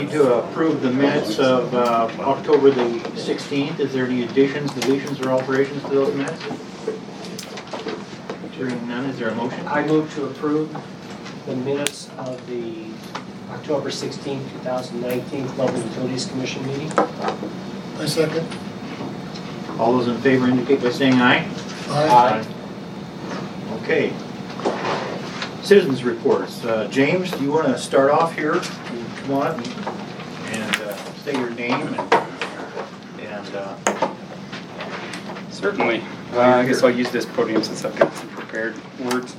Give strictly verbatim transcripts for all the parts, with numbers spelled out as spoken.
need to approve the minutes of uh, October the sixteenth. Is there any additions, deletions, or alterations to those minutes? Hearing none, is there a motion? I move to approve the minutes of the October sixteenth, two thousand nineteen Loveland Utilities Commission meeting. I second. All those in favor indicate by saying aye. Aye. Okay. Citizens reports. Uh, James, do you want to start off here? Come on and, and uh, say your name and, and uh, certainly. Uh, I guess I'll use this podium since I've got some prepared words.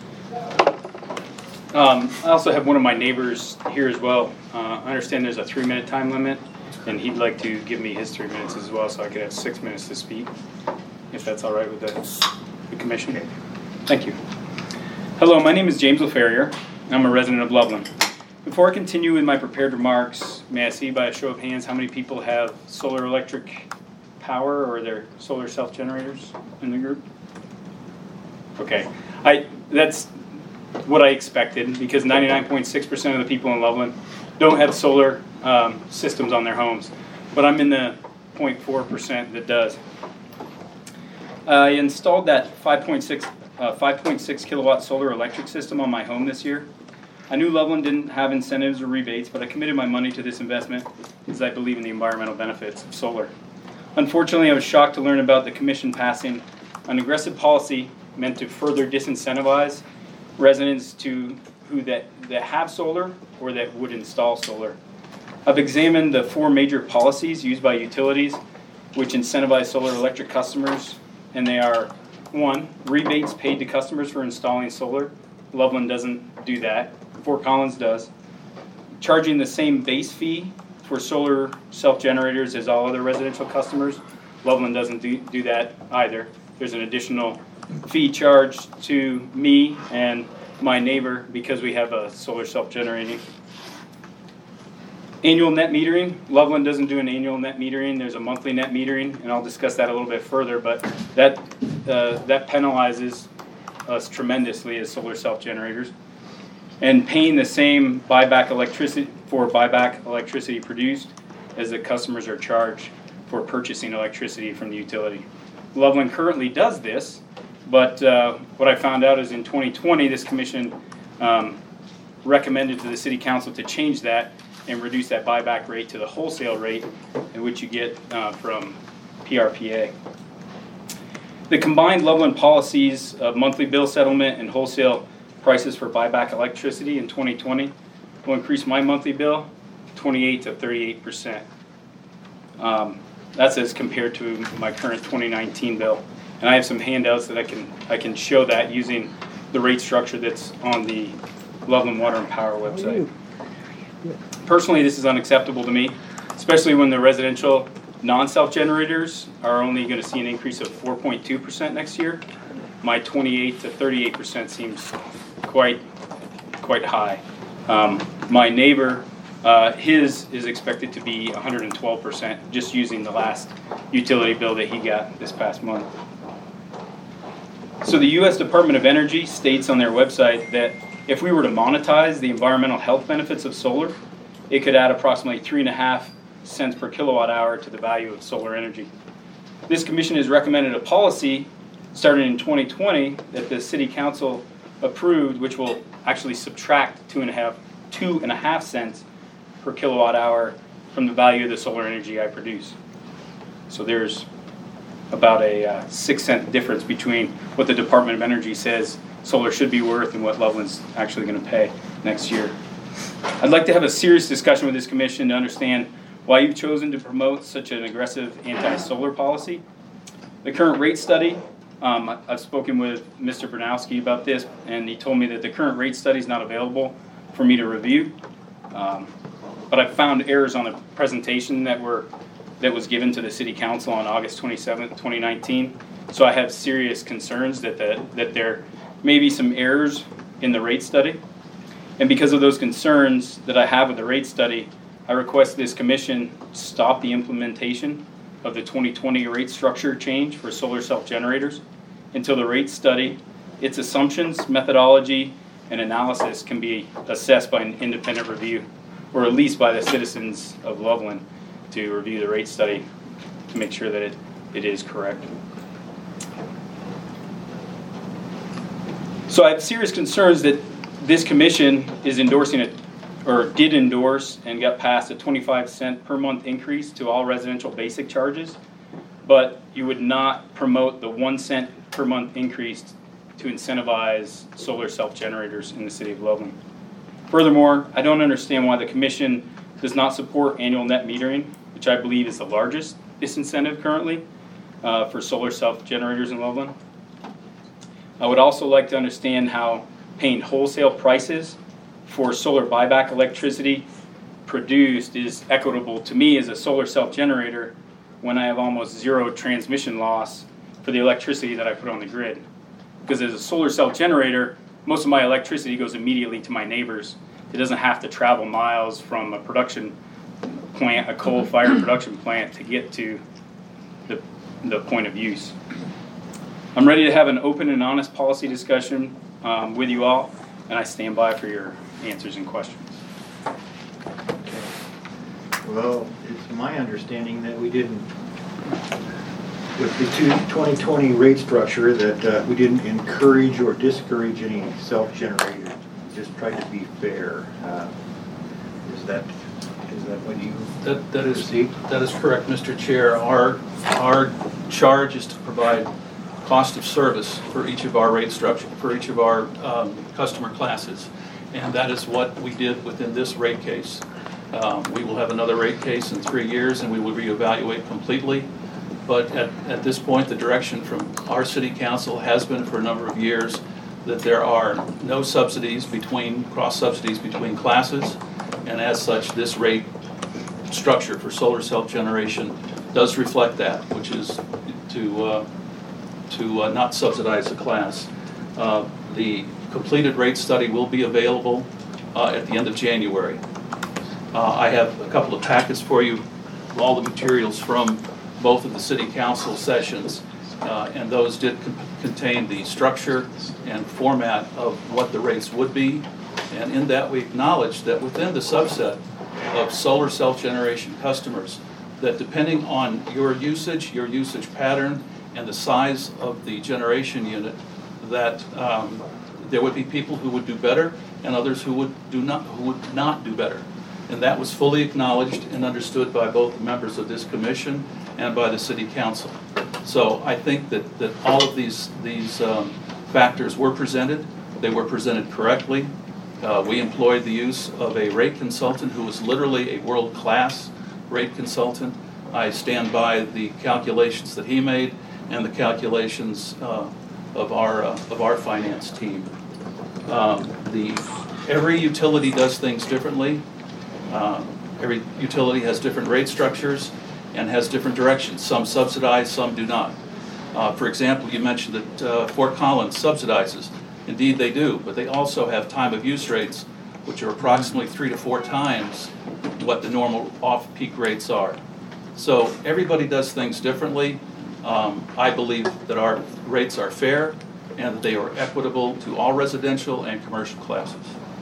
Um, I also have one of my neighbors here as well. Uh, I understand there's a three-minute time limit, and he'd like to give me his three minutes as well, so I could have six minutes to speak, if that's all right with the, the commission. Okay. Thank you. Hello, my name is James LaFerrier. I'm a resident of Loveland. Before I continue with my prepared remarks, may I see by a show of hands how many people have solar electric power or their solar self-generators in the group? Okay, I that's what I expected, because ninety-nine point six percent of the people in Loveland don't have solar um, systems on their homes, but I'm in the zero point four percent that does. I installed that five point six uh, five point six kilowatt solar electric system on my home this year. I knew Loveland didn't have incentives or rebates, but I committed my money to this investment because I believe in the environmental benefits of solar. Unfortunately, I was shocked to learn about the Commission passing an aggressive policy meant to further disincentivize residents to who that, that have solar or that would install solar. I've examined the four major policies used by utilities which incentivize solar electric customers, and they are: one, rebates paid to customers for installing solar. Loveland doesn't do that. Fort Collins does. Charging the same base fee for solar self-generators as all other residential customers. Loveland doesn't do, do that either. There's an additional fee charged to me and my neighbor because we have a solar self-generating. Annual net metering. Loveland doesn't do an annual net metering. There's a monthly net metering, and I'll discuss that a little bit further, but that, uh, that penalizes us tremendously as solar self-generators. And paying the same buyback electricity for buyback electricity produced as the customers are charged for purchasing electricity from the utility. Loveland currently does this, but uh, what I found out is in twenty twenty, this commission um, recommended to the city council to change that and reduce that buyback rate to the wholesale rate in which you get uh, from P R P A. The combined Loveland policies of monthly bill settlement and wholesale prices for buyback electricity in twenty twenty will increase my monthly bill twenty-eight to thirty-eight percent. Um, that's as compared to my current twenty nineteen bill. And I have some handouts that I can I can show that using the rate structure that's on the Loveland Water and Power website. Personally, this is unacceptable to me, especially when the residential non-self-generators are only going to see an increase of four point two percent next year. My twenty-eight to thirty-eight percent seems quite quite high. Um, my neighbor, uh, his is expected to be one hundred twelve percent just using the last utility bill that he got this past month. So the U S Department of Energy states on their website that if we were to monetize the environmental health benefits of solar, it could add approximately three and a half cents per kilowatt hour to the value of solar energy. This commission has recommended a policy starting in twenty twenty that the city council approved, which will actually subtract two and a half two and a half cents per kilowatt hour from the value of the solar energy I produce. So there's about a uh, six cent difference between what the Department of Energy says solar should be worth and what Loveland's actually going to pay next year. I'd like to have a serious discussion with this commission to understand why you've chosen to promote such an aggressive anti-solar policy. The current rate study, um, I've spoken with Mister Bernowski about this, and he told me that the current rate study is not available for me to review. Um, but I found errors on the presentation that were that was given to the City Council on August twenty-seventh, twenty nineteen. So I have serious concerns that the, that there may be some errors in the rate study. And because of those concerns that I have with the rate study, I request this commission stop the implementation of the twenty twenty rate structure change for solar self-generators until the rate study, its assumptions, methodology, and analysis can be assessed by an independent review. or at least by the citizens of Loveland to review the rate study to make sure that it, it is correct. So I have serious concerns that this commission is endorsing it, or did endorse and got passed a twenty-five cent per month increase to all residential basic charges, but you would not promote the one cent per month increase to incentivize solar self-generators in the city of Loveland. Furthermore, I don't understand why the commission does not support annual net metering, which I believe is the largest disincentive currently uh, for solar self-generators in Loveland. I would also like to understand how paying wholesale prices for solar buyback electricity produced is equitable to me as a solar self-generator when I have almost zero transmission loss for the electricity that I put on the grid. Because as a solar self-generator, most of my electricity goes immediately to my neighbors. It doesn't have to travel miles from a production plant, a coal-fired production plant, to get to the, the point of use. I'm ready to have an open and honest policy discussion um, with you all, and I stand by for your answers and questions. Okay. Well, it's my understanding that we didn't, with the twenty twenty rate structure, that uh, we didn't encourage or discourage any self-generators. We just tried to be fair. Uh, is that is that what you That, that is, perceive? that is correct, Mister Chair. Our, our charge is to provide cost of service for each of our rate structure, for each of our um, customer classes. And that is what we did within this rate case. Um, we will have another rate case in three years and we will reevaluate completely. But at, at this point, the direction from our city council has been for a number of years that there are no subsidies between, cross subsidies between classes. And as such, this rate structure for solar self-generation does reflect that, which is to uh, to uh, not subsidize the class. Uh, the completed rate study will be available uh, at the end of January. Uh, I have a couple of packets for you, all the materials from both of the city council sessions, uh, and those did con contain the structure and format of what the rates would be. And in that, we acknowledge that within the subset of solar self-generation customers, that depending on your usage, your usage pattern, and the size of the generation unit, that um, there would be people who would do better and others who would do not who would not do better. And that was fully acknowledged and understood by both members of this commission and by the city council. So I think that, that all of these, these um, factors were presented. They were presented correctly. Uh, we employed the use of a rate consultant who was literally a world-class rate consultant. I stand by the calculations that he made and the calculations uh, of our uh, of our finance team. Um, the every utility does things differently. Uh, every utility has different rate structures and has different directions. Some subsidize, some do not. Uh, for example, you mentioned that uh, Fort Collins subsidizes. Indeed, they do, but they also have time of use rates, which are approximately three to four times what the normal off-peak rates are. So everybody does things differently. Um, I believe that our rates are fair and that they are equitable to all residential and commercial classes.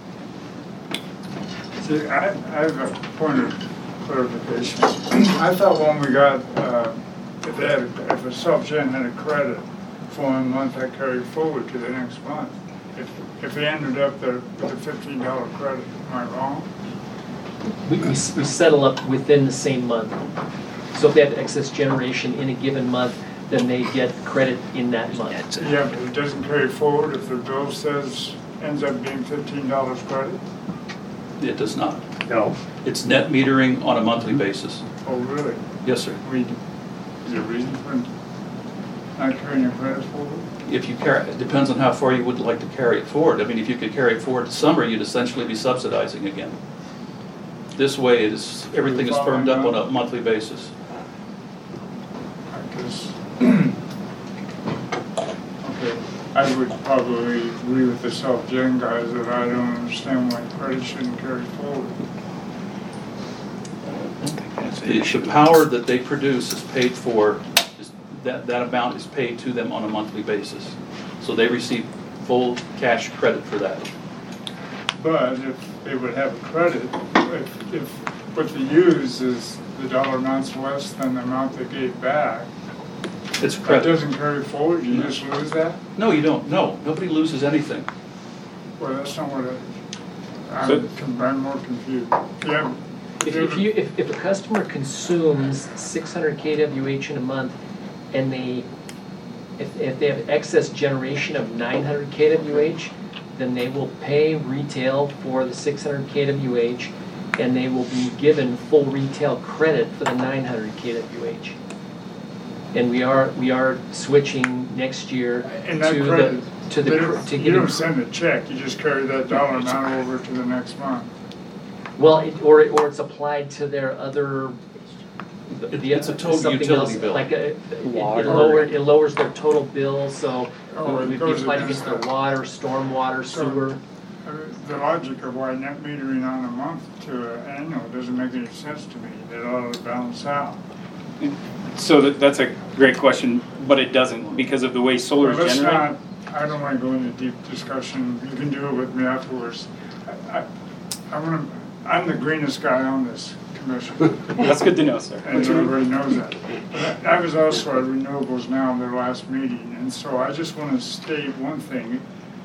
See, I, I have a point of clarification. I thought when we got, uh, if, they had, if a self-gen had a credit for one month, that carried forward to the next month. If, if they ended up there with a fifteen dollar credit, am I wrong? We, we, we settle up within the same month. So if they have excess generation in a given month, then they get credit in that month. Yeah, but it doesn't carry forward if the bill says, ends up being fifteen dollars credit? It does not. No. It's net metering on a monthly basis. Oh, really? Yes, sir. We, is there a reason for not carrying a credit forward? If you carry, it depends on how far you would like to carry it forward. I mean, if you could carry it forward to summer, you'd essentially be subsidizing again. This way, it is, everything is firmed up on a monthly basis. I guess. Okay, I would probably agree with the self-gen guys that I don't understand why credit shouldn't carry forward. The, the power that they produce is paid for, is, that, that amount is paid to them on a monthly basis. So they receive full cash credit for that. But if they would have a credit, if, if what they use is the dollar amount's less than the amount they gave back, It's a that credit. doesn't carry forward, you just lose that? No, you don't. No, nobody loses anything. Well, that's not what it, So- I'm, I'm more confused. Yeah. If, if you, if, if a customer consumes six hundred K W H in a month and they, if, if they have excess generation of nine hundred K W H, then they will pay retail for the six hundred K W H and they will be given full retail credit for the nine hundred K W H. And we are, we are switching next year And that to the, credit, to they the, don't- to you giving. don't send a check, you just carry that dollar amount over to the next month. Well, it, or, it- or it's applied to their other. It- the- it's a total something utility else, bill. Like, a- it it Water. lowers, it lowers their total bill, so Oh, it it would be goes applied against against their that. water, stormwater, So- sewer. I mean, The logic of why net metering on a month to an annual doesn't make any sense to me. It ought to balance out. So that, that's a great question, but it doesn't because of the way solar Well, is let's generated. not, I don't want to go into deep discussion. You can do it with me afterwards. I, I, I want to, I'm the greenest guy on this commission. That's good to know, sir. And everybody knows that. But I was also at Renewables Now in their last meeting, and so I just want to state one thing.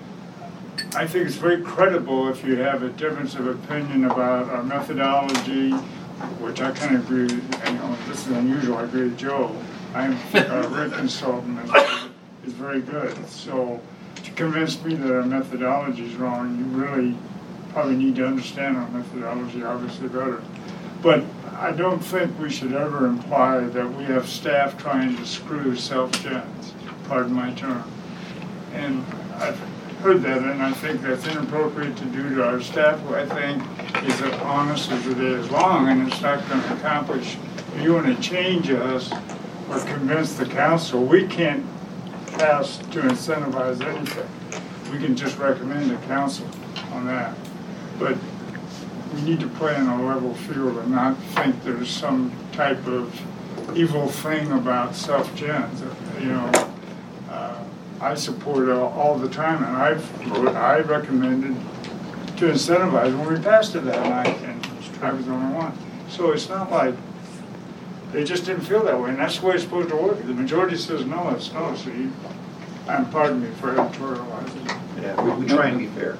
I think it's very credible if you have a difference of opinion about our methodology, which I kind of agree with, you know, this is unusual, I agree with Joe. I think our rate consultant is, is very good. So to convince me that our methodology is wrong, you really probably need to understand our methodology obviously better. But I don't think we should ever imply that we have staff trying to screw self-gens, pardon my term. And I've heard that, and I think that's inappropriate to do to our staff, who I think is as honest as it is long, and it's not going to accomplish. If you want to change us or convince the council, we can't pass to incentivize anything. We can just recommend the council on that. But we need to play in a level field and not think there's some type of evil thing about self-gens. You know, uh, I support it all, all the time, and I've I recommended to incentivize when we passed it that night, and I was the only one. So it's not like they just didn't feel that way, and that's the way it's supposed to work. The majority says no, it's no. So you, and pardon me for editorializing. Yeah, we, we try and be fair.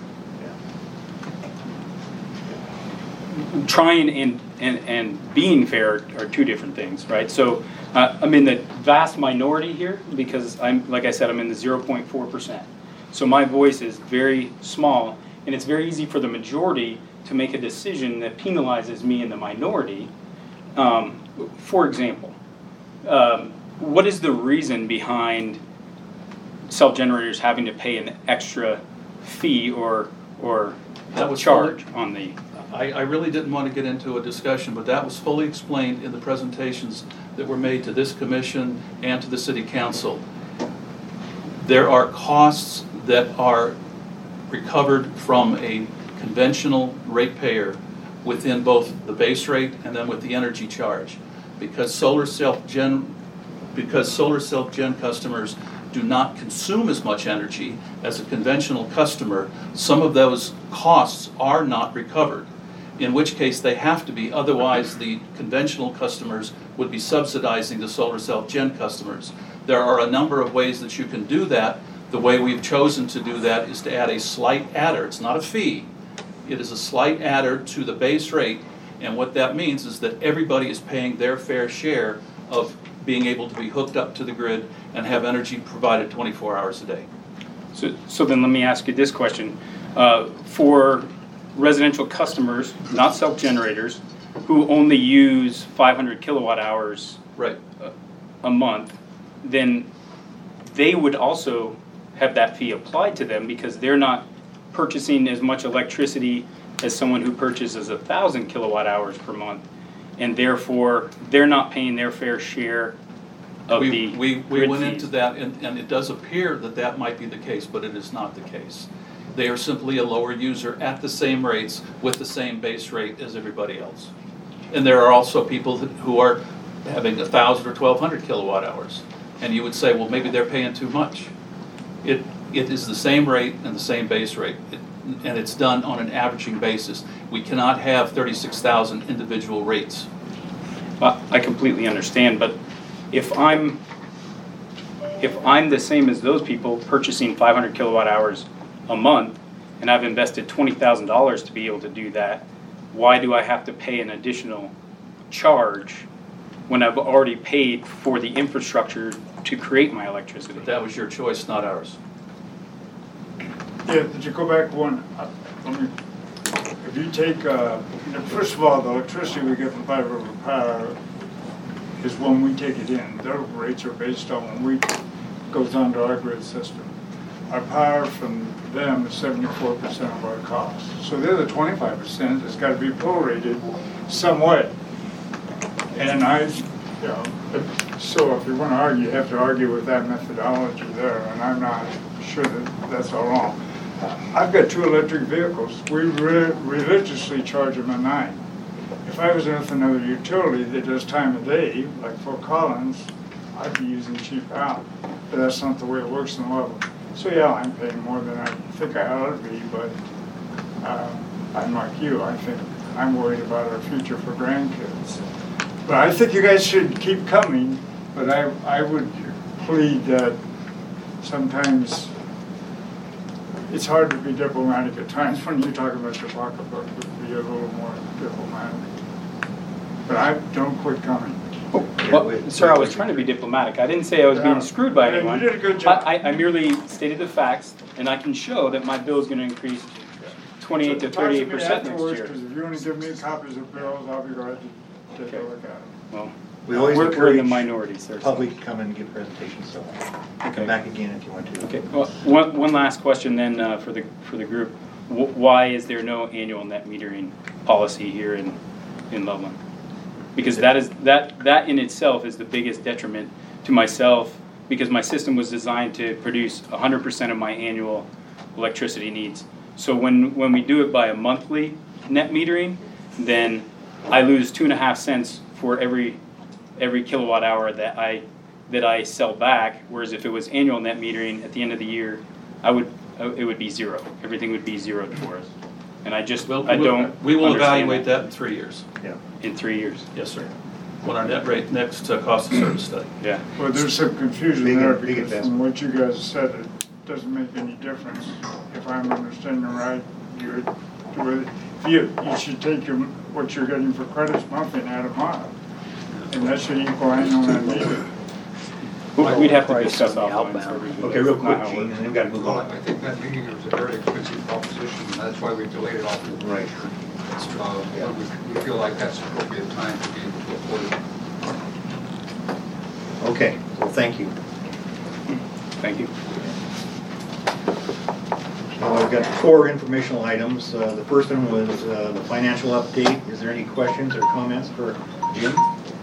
Trying and, and, and being fair are two different things, right? So uh, I'm in the vast minority here because I'm, like I said, I'm in the zero point four percent. So my voice is very small, and it's very easy for the majority to make a decision that penalizes me in the minority. Um, for example, um, what is the reason behind self-generators having to pay an extra fee or, or That was charge on the... I, I really didn't want to get into a discussion, but that was fully explained in the presentations that were made to this commission and to the city council. There are costs that are recovered from a conventional ratepayer within both the base rate and then with the energy charge. Because solar self-gen, because solar self-gen customers do not consume as much energy as a conventional customer, some of those costs are not recovered, in which case they have to be, otherwise the conventional customers would be subsidizing the solar self-gen customers. There are a number of ways that you can do that. The way we've chosen to do that is to add a slight adder. It's not a fee. It is a slight adder to the base rate, and what that means is that everybody is paying their fair share of being able to be hooked up to the grid and have energy provided twenty-four hours a day. So, so then let me ask you this question. Uh, for residential customers, not self-generators, who only use five hundred kilowatt hours Right. a, a month, then they would also have that fee applied to them because they're not purchasing as much electricity as someone who purchases a thousand kilowatt hours per month, and therefore they're not paying their fair share of We, the we, we grid went fees. into that, and, and it does appear that that might be the case, but it is not the case. They are simply a lower user at the same rates with the same base rate as everybody else. And there are also people that, who are having a thousand or twelve hundred kilowatt hours. And you would say, well, maybe they're paying too much. It, it is the same rate and the same base rate. It, and it's done on an averaging basis. We cannot have thirty-six thousand individual rates. Well, I completely understand, but if I'm, if I'm the same as those people purchasing five hundred kilowatt hours a month, and I've invested twenty thousand dollars to be able to do that, why do I have to pay an additional charge when I've already paid for the infrastructure to create my electricity? But that was your choice, not ours. Yeah, did you go back one, uh, let me, if you take, uh, first of all, the electricity we get from Five River Power is when we take it in. Their rates are based on when we, goes onto our grid system. Our power from them is seventy-four percent of our costs. So the other twenty-five percent has got to be prorated some way. And I, you know, if, so if you want to argue, you have to argue with that methodology there, and I'm not sure that that's all wrong. I've got two electric vehicles. We re religiously charge them at night. If I was with another utility that does time of day, like Fort Collins, I'd be using cheap out. But that's not the way it works in Level. So yeah, I'm paying more than I think I ought to be, but um, I'm like you. I think I'm worried about our future for grandkids. But I think you guys should keep coming, but I, I would plead that sometimes it's hard to be diplomatic at times when you talk about your pocketbook, but be a little more diplomatic. But I don't quit coming. Well, sir, I was trying to be diplomatic. I didn't say I was being screwed by Yeah, you anyone. did a good job. I, I merely stated the facts, and I can show that my bill is going to increase twenty-eight to thirty-eight percent next year. Because if you want to give me copies of bills, I'll be glad to take a look at it. Well, We always we're, we're in the encourage minority, sir. public to come and give presentations, so Okay. come back again if you want to. Okay. Well, one, one last question then uh, for the for the group. W why is there no annual net metering policy here in in Loveland? Because that is that that in itself is the biggest detriment to myself, because my system was designed to produce one hundred percent of my annual electricity needs. So when when we do it by a monthly net metering, then I lose two and a half cents for every every kilowatt hour that I that I sell back. Whereas if it was annual net metering at the end of the year, I would it would be zero. Everything would be zero for us. And I just Well, I we'll- don't. We will understand evaluate that in three years. Yeah. in three years. Yes, sir. When our net rate, next uh, cost of service study. Yeah. Well, there's some confusion Big- there big because investment. from what you guys said, it doesn't make any difference. If I'm understanding right, you would, you would- you, you should take your, what you're getting for credits monthly and add them up. And that should equal annual net metering. We- We'd have to discuss offline. so we- Okay, real that's quick, not how it Gene, works. and then we've got to move Well, on. I think that meeting was a very expensive proposition, and that's why we delayed it off. Right. Uh, but we, we feel like that's appropriate time to be able to afford it. Okay, well, thank you. Thank you. Now, I've got four informational items. Uh, The first one was uh, the financial update. Is there any questions or comments for Jim?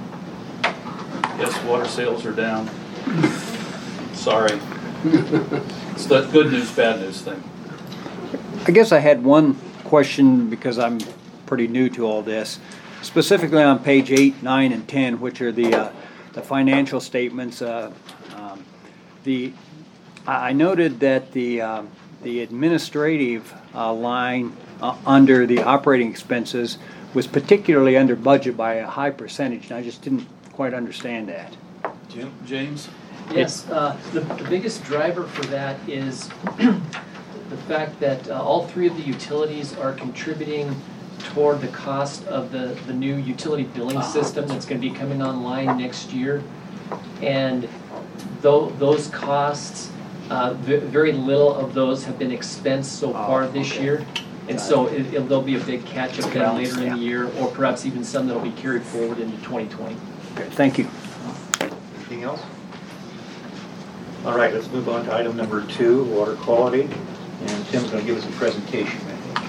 Yes, water sales are down. Sorry. It's the good news, bad news thing. I guess I had one question because I'm pretty new to all this, specifically on page eight, nine, and ten, which are the uh, the financial statements. Uh, um, the I I noted that the um, the administrative uh, line uh, under the operating expenses was particularly under budget by a high percentage, and I just didn't quite understand that. Jim? James? Yes, uh, the, the biggest driver for that is the fact that uh, all three of the utilities are contributing toward the cost of the, the new utility billing system that's going to be coming online next year. And though those costs, uh, v- very little of those have been expensed so far this okay. year. And so it, it'll, there'll be a big catch up then Balance, later in the yeah. year, or perhaps even some that'll be carried forward into twenty twenty. Okay, thank you. Anything else? All right, let's move on to item number two, water quality. And Tim's going to give us a presentation, I think.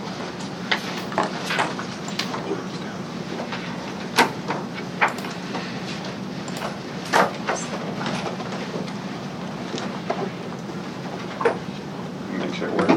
Make sure it works.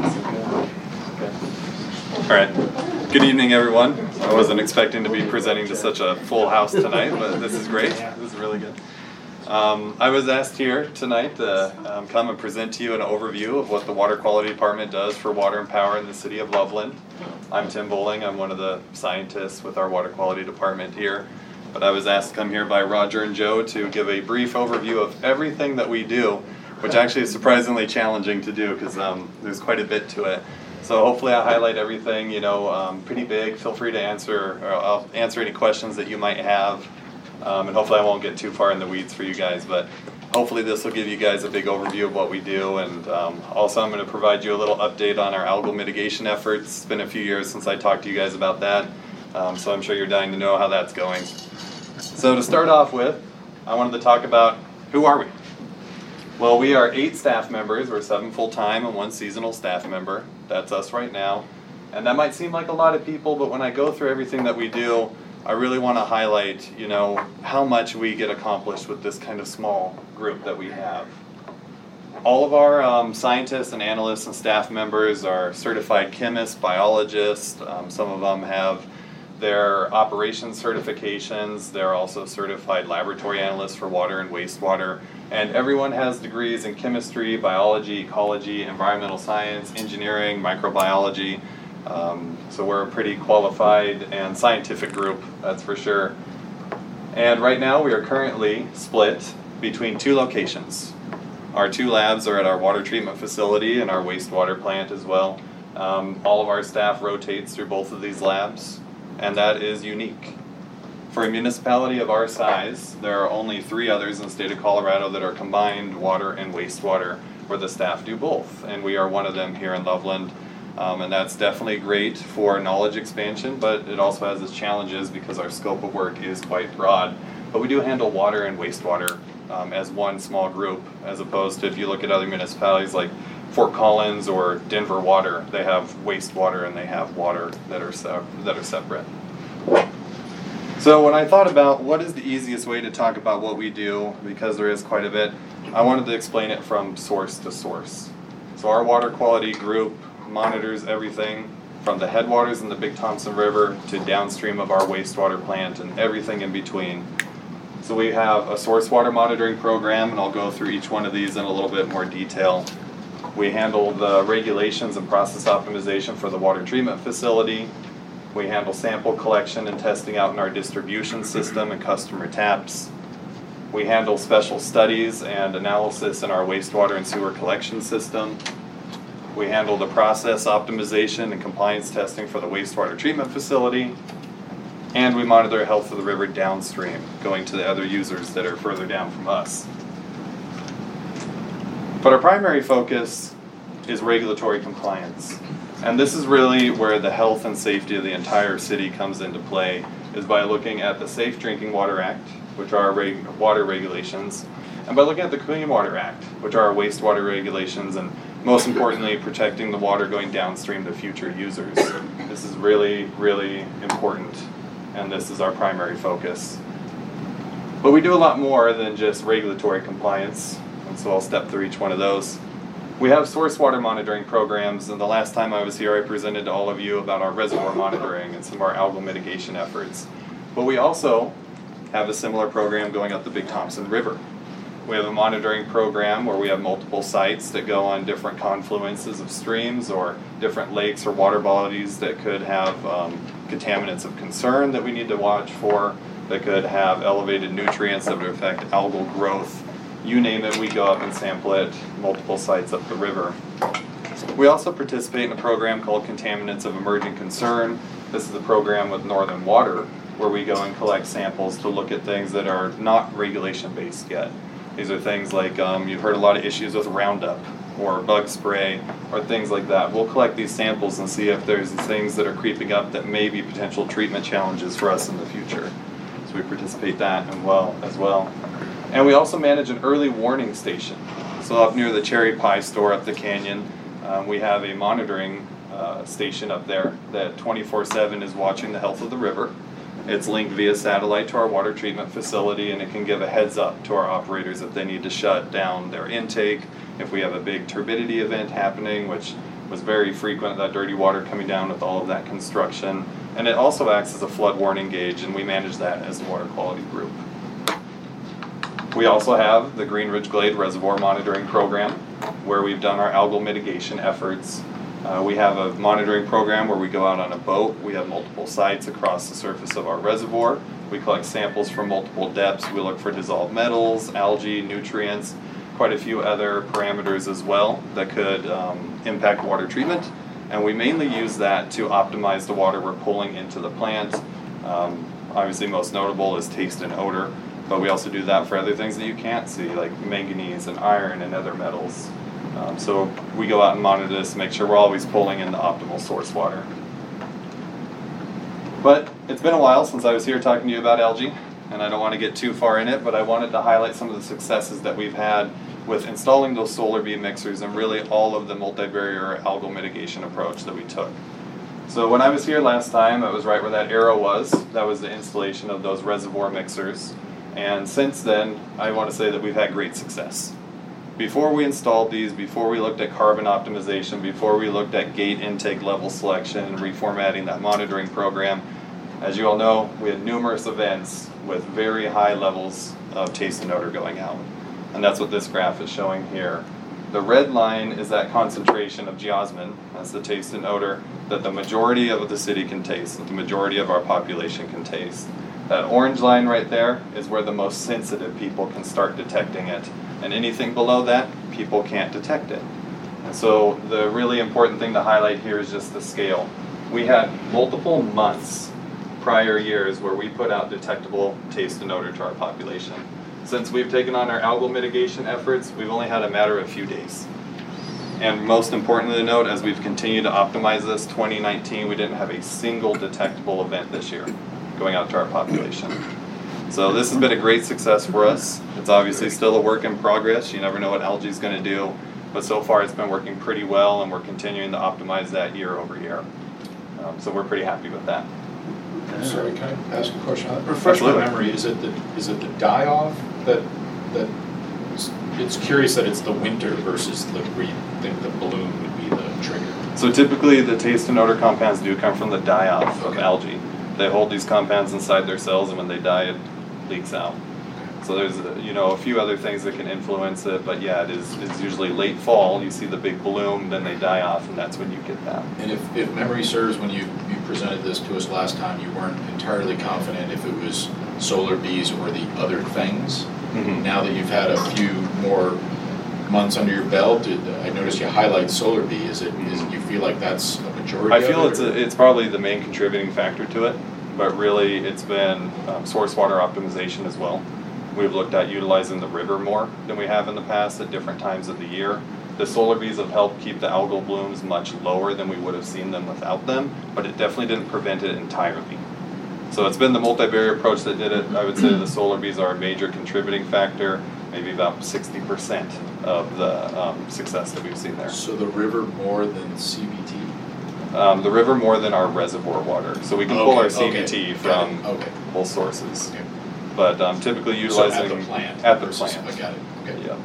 All right. Good evening, everyone. I wasn't expecting to be presenting to such a full house tonight, but this is great. This is really good. Um, I was asked here tonight to um, come and present to you an overview of what the Water Quality Department does for water and power in the city of Loveland. I'm Tim Bowling. I'm one of the scientists with our Water Quality Department here. But I was asked to come here by Roger and Joe to give a brief overview of everything that we do, which actually is surprisingly challenging to do because um, there's quite a bit to it. So hopefully I'll highlight everything, you know, um, pretty big. Feel free to answer, or I'll answer any questions that you might have. Um, and hopefully I won't get too far in the weeds for you guys, but hopefully this will give you guys a big overview of what we do. And um, also I'm going to provide you a little update on our algal mitigation efforts. It's been a few years since I talked to you guys about that, um, so I'm sure you're dying to know how that's going. So to start off with, I wanted to talk about who are we? Well, we are eight staff members. We're seven full-time and one seasonal staff member. That's us right now. And that might seem like a lot of people, but when I go through everything that we do, I really want to highlight, you know, how much we get accomplished with this kind of small group that we have. All of our um, scientists and analysts and staff members are certified chemists, biologists. Um, some of them have their operations certifications. They're also certified laboratory analysts for water and wastewater. And everyone has degrees in chemistry, biology, ecology, environmental science, engineering, microbiology. Um, so we're a pretty qualified and scientific group, that's for sure. And right now we are currently split between two locations. Our two labs are at our water treatment facility and our wastewater plant as well. Um, all of our staff rotates through both of these labs, and that is unique. For a municipality of our size, there are only three others in the state of Colorado that are combined water and wastewater, where the staff do both, and we are one of them here in Loveland. Um, and that's definitely great for knowledge expansion, but it also has its challenges because our scope of work is quite broad. But we do handle water and wastewater um, as one small group, as opposed to if you look at other municipalities like Fort Collins or Denver Water, they have wastewater and they have water that are se- that are separate. So when I thought about what is the easiest way to talk about what we do, because there is quite a bit, I wanted to explain it from source to source. So our water quality group monitors everything from the headwaters in the Big Thompson River to downstream of our wastewater plant and everything in between. So we have a source water monitoring program, and I'll go through each one of these in a little bit more detail. We handle the regulations and process optimization for the water treatment facility. We handle sample collection and testing out in our distribution system and customer taps. We handle special studies and analysis in our wastewater and sewer collection system. We handle the process optimization and compliance testing for the wastewater treatment facility. And we monitor the health of the river downstream, going to the other users that are further down from us. But our primary focus is regulatory compliance. And this is really where the health and safety of the entire city comes into play, is by looking at the Safe Drinking Water Act, which are our reg- water regulations, and by looking at the Clean Water Act, which are our wastewater regulations, and most importantly, protecting the water going downstream to future users. This is really, really important, and this is our primary focus. But we do a lot more than just regulatory compliance, and so I'll step through each one of those. We have source water monitoring programs, and the last time I was here I presented to all of you about our reservoir monitoring and some of our algal mitigation efforts. But we also have a similar program going up the Big Thompson River. We have a monitoring program where we have multiple sites that go on different confluences of streams or different lakes or water bodies that could have um, contaminants of concern that we need to watch for, that could have elevated nutrients that would affect algal growth. You name it, we go up and sample it, multiple sites up the river. We also participate in a program called Contaminants of Emerging Concern. This is a program with Northern Water where we go and collect samples to look at things that are not regulation-based yet. These are things like, um, you've heard a lot of issues with Roundup or bug spray or things like that. We'll collect these samples and see if there's things that are creeping up that may be potential treatment challenges for us in the future. So we participate that and well as well. And we also manage an early warning station. So up near the Cherry Pie store up the canyon, um, we have a monitoring uh, station up there that twenty-four seven is watching the health of the river. It's linked via satellite to our water treatment facility, and it can give a heads up to our operators if they need to shut down their intake, if we have a big turbidity event happening, which was very frequent, that dirty water coming down with all of that construction. And it also acts as a flood warning gauge, and we manage that as a water quality group. We also have the Green Ridge Glade Reservoir Monitoring Program, where we've done our algal mitigation efforts. Uh, we have a monitoring program where we go out on a boat. We have multiple sites across the surface of our reservoir. We collect samples from multiple depths. We look for dissolved metals, algae, nutrients, quite a few other parameters as well that could um, impact water treatment. And we mainly use that to optimize the water we're pulling into the plant. Um, obviously most notable is taste and odor, but we also do that for other things that you can't see, like manganese and iron and other metals. Um, so we go out and monitor this to make sure we're always pulling in the optimal source water. But it's been a while since I was here talking to you about algae, and I don't want to get too far in it, but I wanted to highlight some of the successes that we've had with installing those solar bee mixers and really all of the multivariate algal mitigation approach that we took. So when I was here last time, it was right where that arrow was. That was the installation of those reservoir mixers. And since then, I want to say that we've had great success. Before we installed these, before we looked at carbon optimization, before we looked at gate intake level selection and reformatting that monitoring program, as you all know, we had numerous events with very high levels of taste and odor going out. And that's what this graph is showing here. The red line is that concentration of geosmin, that's the taste and odor, that the majority of the city can taste, that the majority of our population can taste. That orange line right there is where the most sensitive people can start detecting it. And anything below that, people can't detect it. And so the really important thing to highlight here is just the scale. We had multiple months, prior years, where we put out detectable taste and odor to our population. Since we've taken on our algal mitigation efforts, we've only had a matter of a few days. And most importantly to note, as we've continued to optimize this, twenty nineteen, we didn't have a single detectable event this year going out to our population. So this has been a great success for us. It's obviously still a work in progress. You never know what algae is going to do, but so far it's been working pretty well, and we're continuing to optimize that year over year. Um, so we're pretty happy with that. Sorry, can I ask a question? Refresh my Absolutely. memory. Is it the is it the die-off that that it's curious that it's the winter versus the where you think the bloom would be the trigger? So typically the taste and odor compounds do come from the die-off of Okay. algae. They hold these compounds inside their cells, and when they die, it leaks out. So there's uh, you know a few other things that can influence it, but yeah, it is it's usually late fall. You see the big bloom, then they die off, and that's when you get that. And if, if memory serves, when you, you presented this to us last time, you weren't entirely confident if it was solar bees or the other things. Mhm. Now that you've had a few more months under your belt, did, I noticed you highlight solar bee. Is it is it, you feel like that's a majority? I of feel it, it's or- a, it's probably the main contributing factor to it, but really it's been um, source water optimization as well. We've looked at utilizing the river more than we have in the past at different times of the year. The solar bees have helped keep the algal blooms much lower than we would have seen them without them, but it definitely didn't prevent it entirely. So it's been the multivariate approach that did it. I would say the solar bees are a major contributing factor, maybe about sixty percent of the um, success that we've seen there. So the river more than C B T? Um, the river more than our reservoir water. So we can pull Okay, our C B T okay, got it, from okay. both sources. Okay. But um, typically So utilizing at the plant. at the versus- plant. I got it. Okay. Yeah.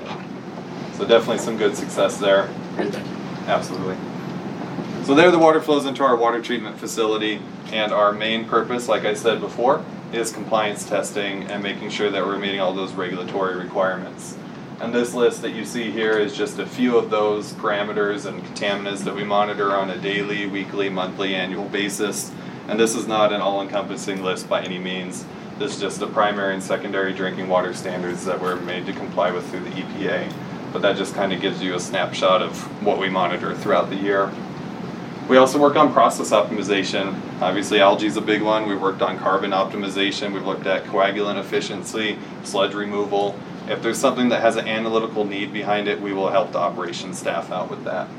So definitely some good success there. Great, thank you. Absolutely. So there the water flows into our water treatment facility, and our main purpose, like I said before, is compliance testing and making sure that we're meeting all those regulatory requirements. And this list that you see here is just a few of those parameters and contaminants that we monitor on a daily, weekly, monthly, annual basis. And this is not an all-encompassing list by any means. This is just the primary and secondary drinking water standards that we're made to comply with through the E P A. But that just kind of gives you a snapshot of what we monitor throughout the year. We also work on process optimization. Obviously algae is a big one. We worked on carbon optimization. We've looked at coagulant efficiency, sludge removal. If there's something that has an analytical need behind it, we will help the operations staff out with that.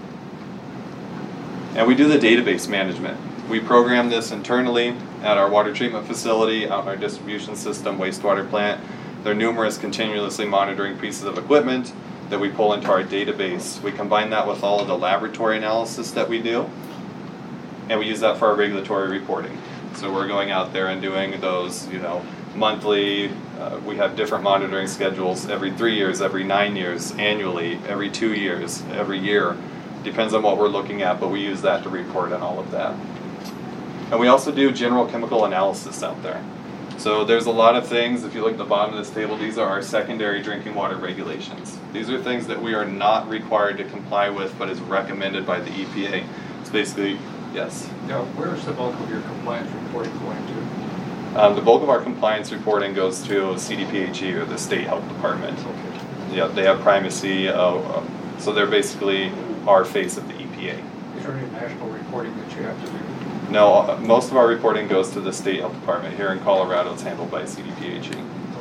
And we do the database management. We program this internally at our water treatment facility, out in our distribution system, wastewater plant. There are numerous continuously monitoring pieces of equipment that we pull into our database. We combine that with all of the laboratory analysis that we do, and we use that for our regulatory reporting. So we're going out there and doing those, you know, monthly. Uh, we have different monitoring schedules every three years, every nine years, annually, every two years, every year. Depends on what we're looking at, but we use that to report on all of that. And we also do general chemical analysis out there. So there's a lot of things, if you look at the bottom of this table, these are our secondary drinking water regulations. These are things that we are not required to comply with, but is recommended by the E P A. It's basically, yes. Now, where's the bulk of your compliance reporting going to? Um, the bulk of our compliance reporting goes to C D P H E, or the State Health Department. Okay. Yeah, they have primacy, uh, uh, so they're basically our face of the E P A. Is there any national reporting that you have to do? No, uh, most of our reporting goes to the State Health Department. Here in Colorado, it's handled by C D P H E.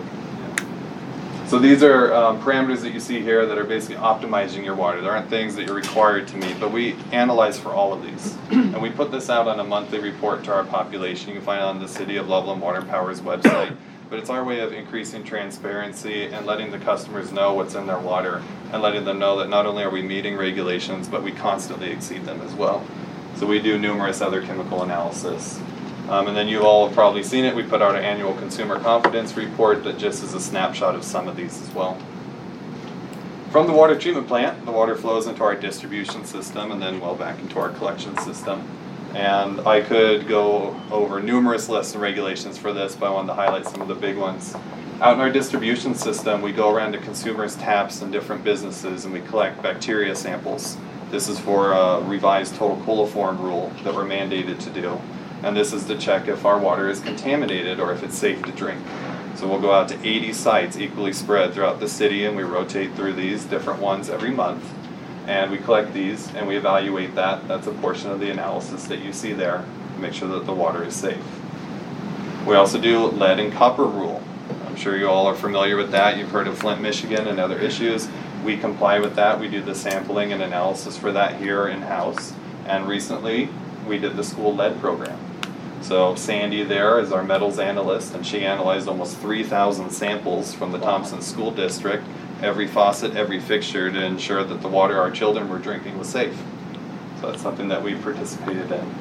So these are um, parameters that you see here that are basically optimizing your water. There aren't things that you're required to meet, but we analyze for all of these. And we put this out on a monthly report to our population. You can find it on the City of Loveland Water and Power's website. But it's our way of increasing transparency and letting the customers know what's in their water, and letting them know that not only are we meeting regulations, but we constantly exceed them as well. So we do numerous other chemical analysis. Um, and then you all have probably seen it. We put out an annual consumer confidence report that just is a snapshot of some of these as well. From the water treatment plant, the water flows into our distribution system and then well back into our collection system. And I could go over numerous lists and regulations for this, but I wanted to highlight some of the big ones. Out in our distribution system, we go around to consumers' taps and different businesses and we collect bacteria samples. This is for a revised total coliform rule that we're mandated to do. And this is to check if our water is contaminated or if it's safe to drink. So we'll go out to eighty sites equally spread throughout the city, and we rotate through these different ones every month. And we collect these and we evaluate that. That's a portion of the analysis that you see there to make sure that the water is safe. We also do lead and copper rule. I'm sure you all are familiar with that. You've heard of Flint, Michigan and other issues. We comply with that. We do the sampling and analysis for that here in-house. And recently, we did the school lead program. So Sandy there is our metals analyst, and she analyzed almost three thousand samples from the Thompson School District, every faucet, every fixture, to ensure that the water our children were drinking was safe. So that's something that we participated in.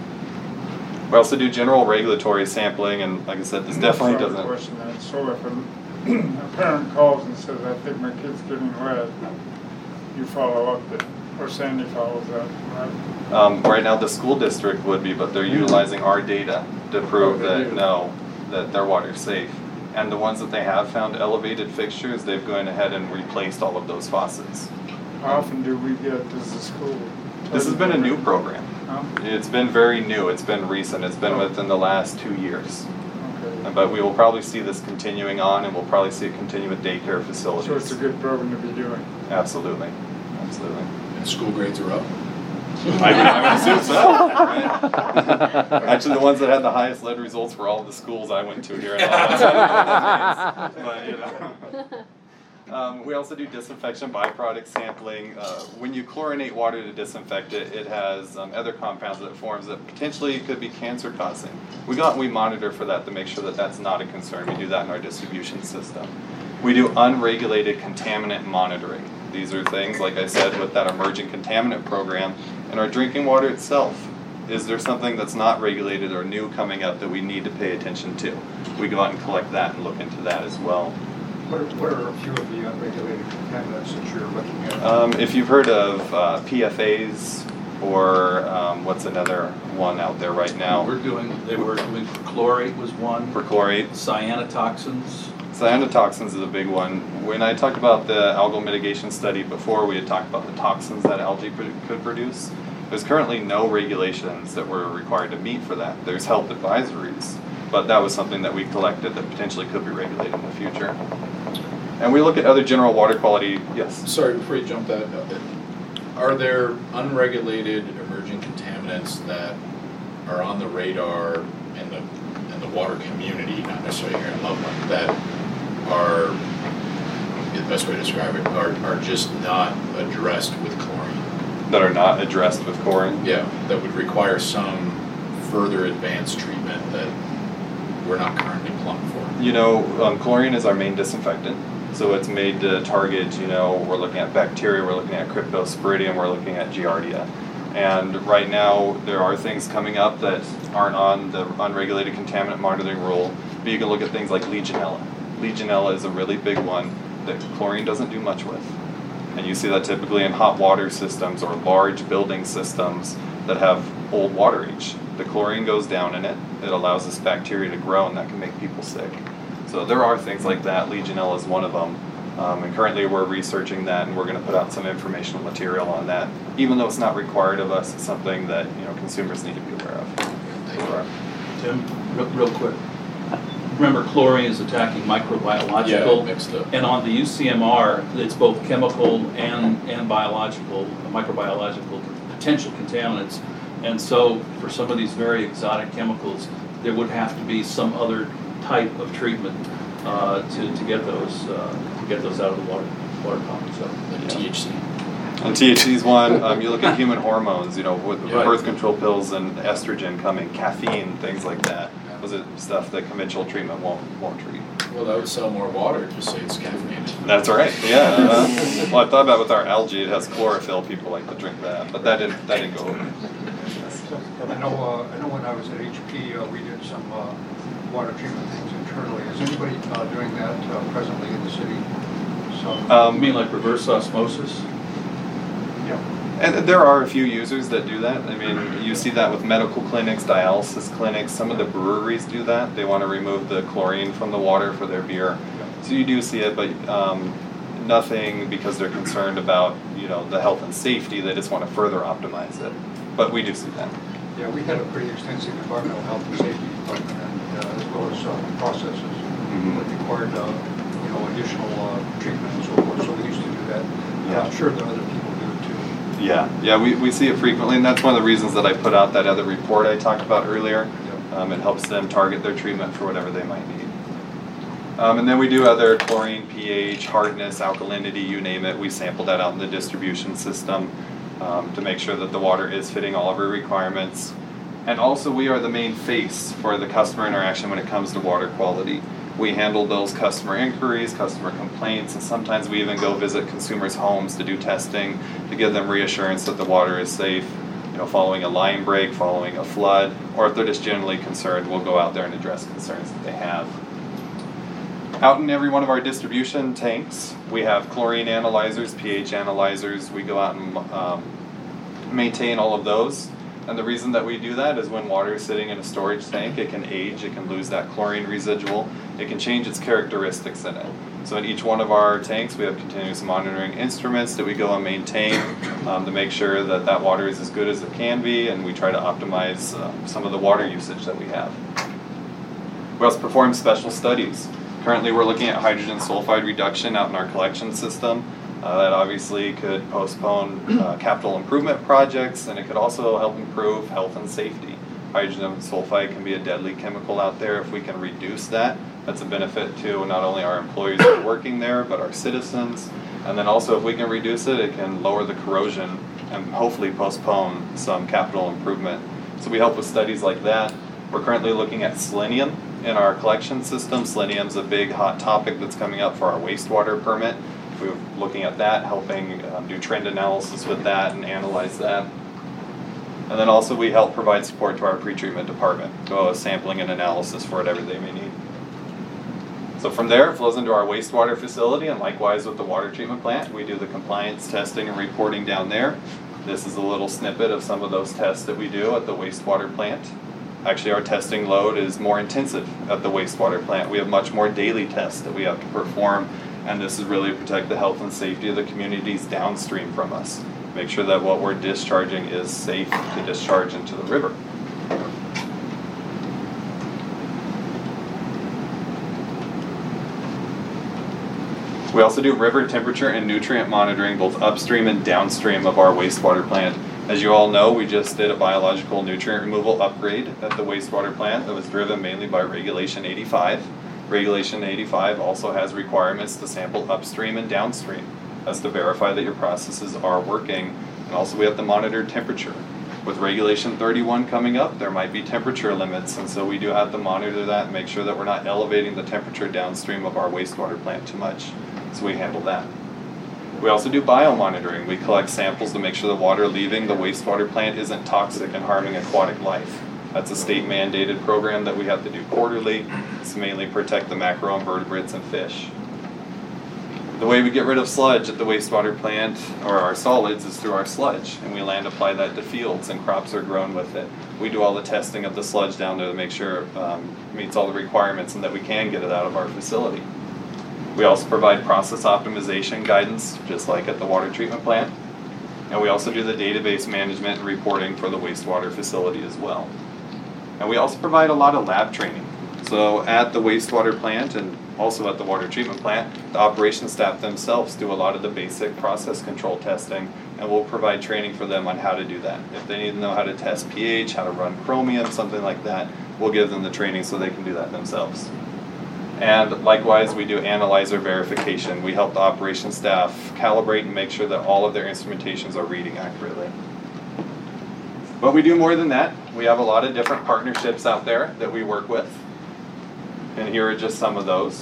We also do general regulatory sampling, and like I said, this definitely Sorry, doesn't... question that. So if a, a parent calls and says, I think my kid's getting lead, you follow up that, or Sandy follows up, right? Um, right now, the school district would be, but they're utilizing our data to prove Oh, they that do. no, that their water's safe. And the ones that they have found elevated fixtures, they've gone ahead and replaced all of those faucets. How often do we get, does the school? This has been a new program. Huh? It's been very new. It's been recent. It's been within the last two years. Okay. But we will probably see this continuing on, and we'll probably see it continue with daycare facilities. So it's a good program to be doing. Absolutely, absolutely. And school grades are up? I would, I would assume so. Right? Actually, the ones that had the highest lead results were all of the schools I went to here in Los But, you know. Um, we also do disinfection byproduct sampling. Uh, when you chlorinate water to disinfect it, it has um, other compounds that it forms that potentially could be cancer causing. We go out and we monitor for that to make sure that that's not a concern. We do that in our distribution system. We do unregulated contaminant monitoring. These are things, like I said, with that emerging contaminant program and our drinking water itself. Is there something that's not regulated or new coming up that we need to pay attention to? We go out and collect that and look into that as well. What are, what are a few of the unregulated contaminants that you're looking at? Um, if you've heard of uh, P F As or um, what's another one out there right now? We're doing, they were doing chlorate was one. Perchlorate. Cyanotoxins. Cyanotoxins is a big one. When I talked about the algal mitigation study before, we had talked about the toxins that algae pro- could produce. There's currently no regulations that we're required to meet for that. There's health advisories, but that was something that we collected that potentially could be regulated in the future. And we look at other general water quality, yes? Sorry, before you jump that, uh, are there unregulated emerging contaminants that are on the radar in the, in the water community, not necessarily here in Loveland, that are, the best way to describe it, are, are just not addressed with chlorine? That are not addressed with chlorine? Yeah, that would require some further advanced treatment that we're not currently plumbed for. You know, um, chlorine is our main disinfectant. So it's made to target, you know, we're looking at bacteria, we're looking at Cryptosporidium, we're looking at Giardia. And right now, there are things coming up that aren't on the unregulated contaminant monitoring rule, but you can look at things like Legionella. Legionella is a really big one that chlorine doesn't do much with. And you see that typically in hot water systems or large building systems that have old water age. The chlorine goes down in it. It allows this bacteria to grow, and that can make people sick. So there are things like that. Legionella is one of them. Um, and currently we're researching that, and we're going to put out some informational material on that. Even though it's not required of us, it's something that, you know, consumers need to be aware of. Tim, real, real quick. Remember, chlorine is attacking microbiological. Yeah, mixed up. And on the U C M R, it's both chemical and, and biological, microbiological potential contaminants. And so for some of these very exotic chemicals, there would have to be some other type of treatment uh, to, to get those uh, to get those out of the water water column. So Like T H C. And T H C is one. Um, you look at human hormones, you know, with Yeah. birth control pills and estrogen coming, caffeine, things like that. Those are stuff that conventional treatment won't won't treat. Well, that would sell more water, just say it's caffeinated. That's right. Yeah. Uh, well, I thought about with our algae, it has chlorophyll. People like to drink that, but that didn't that didn't go over. I know, uh, I know when I was at H P, uh, we did some, uh, water treatment things internally. Is anybody, uh, doing that, uh, presently in the city? So, Um, you mean like reverse osmosis? yeah. And there are a few users that do that. I mean, you see that with medical clinics, dialysis clinics. Some of the breweries do that. They want to remove the chlorine from the water for their beer. So you do see it, but um, nothing because they're concerned about, you know, the health and safety. They just want to further optimize it. But we do see that. Yeah, we had a pretty extensive environmental health and safety department, and uh, as well as uh, processes that required, uh, you know, additional uh, treatment and so forth. So we used to do that. Yeah. I'm sure that other people do it too. Yeah, yeah, we, we see it frequently, and that's one of the reasons that I put out that other report I talked about earlier. Um, it helps them target their treatment for whatever they might need. Um, and then we do other chlorine, pH, hardness, alkalinity, you name it. We sample that out in the distribution system um, to make sure that the water is fitting all of our requirements. And also we are the main face for the customer interaction when it comes to water quality. We handle those customer inquiries, customer complaints, and sometimes we even go visit consumers' homes to do testing to give them reassurance that the water is safe, you know, following a line break, following a flood, or if they're just generally concerned, we'll go out there and address concerns that they have. Out in every one of our distribution tanks, we have chlorine analyzers, pH analyzers. We go out and um, maintain all of those. And the reason that we do that is when water is sitting in a storage tank, it can age, it can lose that chlorine residual, it can change its characteristics in it. So in each one of our tanks, we have continuous monitoring instruments that we go and maintain um, to make sure that that water is as good as it can be, and we try to optimize uh, some of the water usage that we have. We also perform special studies. Currently, we're looking at hydrogen sulfide reduction out in our collection system. Uh, that obviously could postpone uh, capital improvement projects, and it could also help improve health and safety. Hydrogen sulfide can be a deadly chemical out there. If we can reduce that, that's a benefit to not only our employees who are working there, but our citizens. And then also, if we can reduce it, it can lower the corrosion and hopefully postpone some capital improvement. So we help with studies like that. We're currently looking at selenium in our collection system. Selenium's a big hot topic that's coming up for our wastewater permit. We're looking at that, helping um, do trend analysis with that and analyze that. And then also we help provide support to our pretreatment department, go sampling and analysis for whatever they may need. So from there, it flows into our wastewater facility, and likewise with the water treatment plant, we do the compliance testing and reporting down there. This is a little snippet of some of those tests that we do at the wastewater plant. Actually, our testing load is more intensive at the wastewater plant. We have much more daily tests that we have to perform, and this is really to protect the health and safety of the communities downstream from us. Make sure that what we're discharging is safe to discharge into the river. We also do river temperature and nutrient monitoring both upstream and downstream of our wastewater plant. As you all know, we just did a biological nutrient removal upgrade at the wastewater plant that was driven mainly by Regulation eighty-five. Regulation eighty-five also has requirements to sample upstream and downstream. That's to verify that your processes are working. And also we have to monitor temperature. With Regulation thirty-one coming up, there might be temperature limits, and so we do have to monitor that and make sure that we're not elevating the temperature downstream of our wastewater plant too much. So we handle that. We also do biomonitoring. We collect samples to make sure the water leaving the wastewater plant isn't toxic and harming aquatic life. That's a state mandated program that we have to do quarterly. It's mainly protect the macroinvertebrates and fish. The way we get rid of sludge at the wastewater plant, or our solids, is through our sludge, and we land apply that to fields and crops are grown with it. We do all the testing of the sludge down there to make sure it um, meets all the requirements and that we can get it out of our facility. We also provide process optimization guidance, just like at the water treatment plant. And we also do the database management and reporting for the wastewater facility as well. And we also provide a lot of lab training. So at the wastewater plant and also at the water treatment plant, the operations staff themselves do a lot of the basic process control testing, and we'll provide training for them on how to do that. If they need to know how to test pH, how to run chromium, something like that, we'll give them the training so they can do that themselves. And likewise, we do analyzer verification. We help the operations staff calibrate and make sure that all of their instrumentations are reading accurately. But we do more than that. We have a lot of different partnerships out there that we work with. And here are just some of those.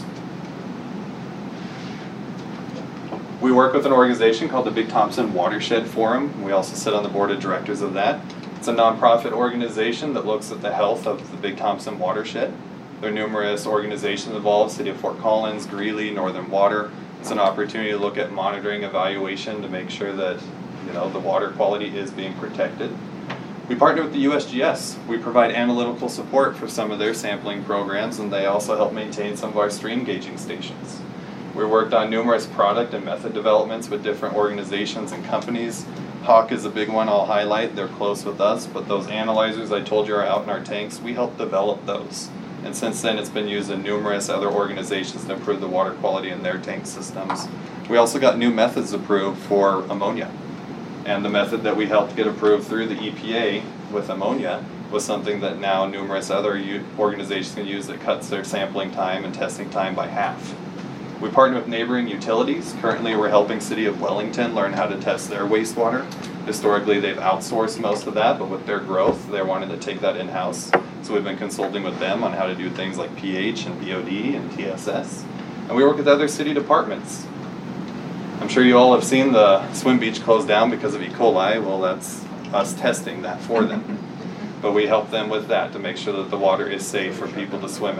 We work with an organization called the Big Thompson Watershed Forum. We also sit on the board of directors of that. It's a nonprofit organization that looks at the health of the Big Thompson watershed. There are numerous organizations involved, City of Fort Collins, Greeley, Northern Water. It's an opportunity to look at monitoring, evaluation to make sure that, you know, the water quality is being protected. We partner with the U S G S. We provide analytical support for some of their sampling programs, and they also help maintain some of our stream gauging stations. We worked on numerous product and method developments with different organizations and companies. Hawk is a big one I'll highlight. They're close with us, but those analyzers I told you are out in our tanks, we helped develop those. And since then, it's been used in numerous other organizations to improve the water quality in their tank systems. We also got new methods approved for ammonia. And the method that we helped get approved through the E P A with ammonia was something that now numerous other organizations can use that cuts their sampling time and testing time by half. We partner with neighboring utilities. Currently, we're helping City of Wellington learn how to test their wastewater. Historically, they've outsourced most of that, but with their growth, they're wanting to take that in-house. So we've been consulting with them on how to do things like pH and B O D and T S S. And we work with other city departments. I'm sure you all have seen the swim beach closed down because of E. coli. Well, that's us testing that for them. But we help them with that to make sure that the water is safe for people to swim in.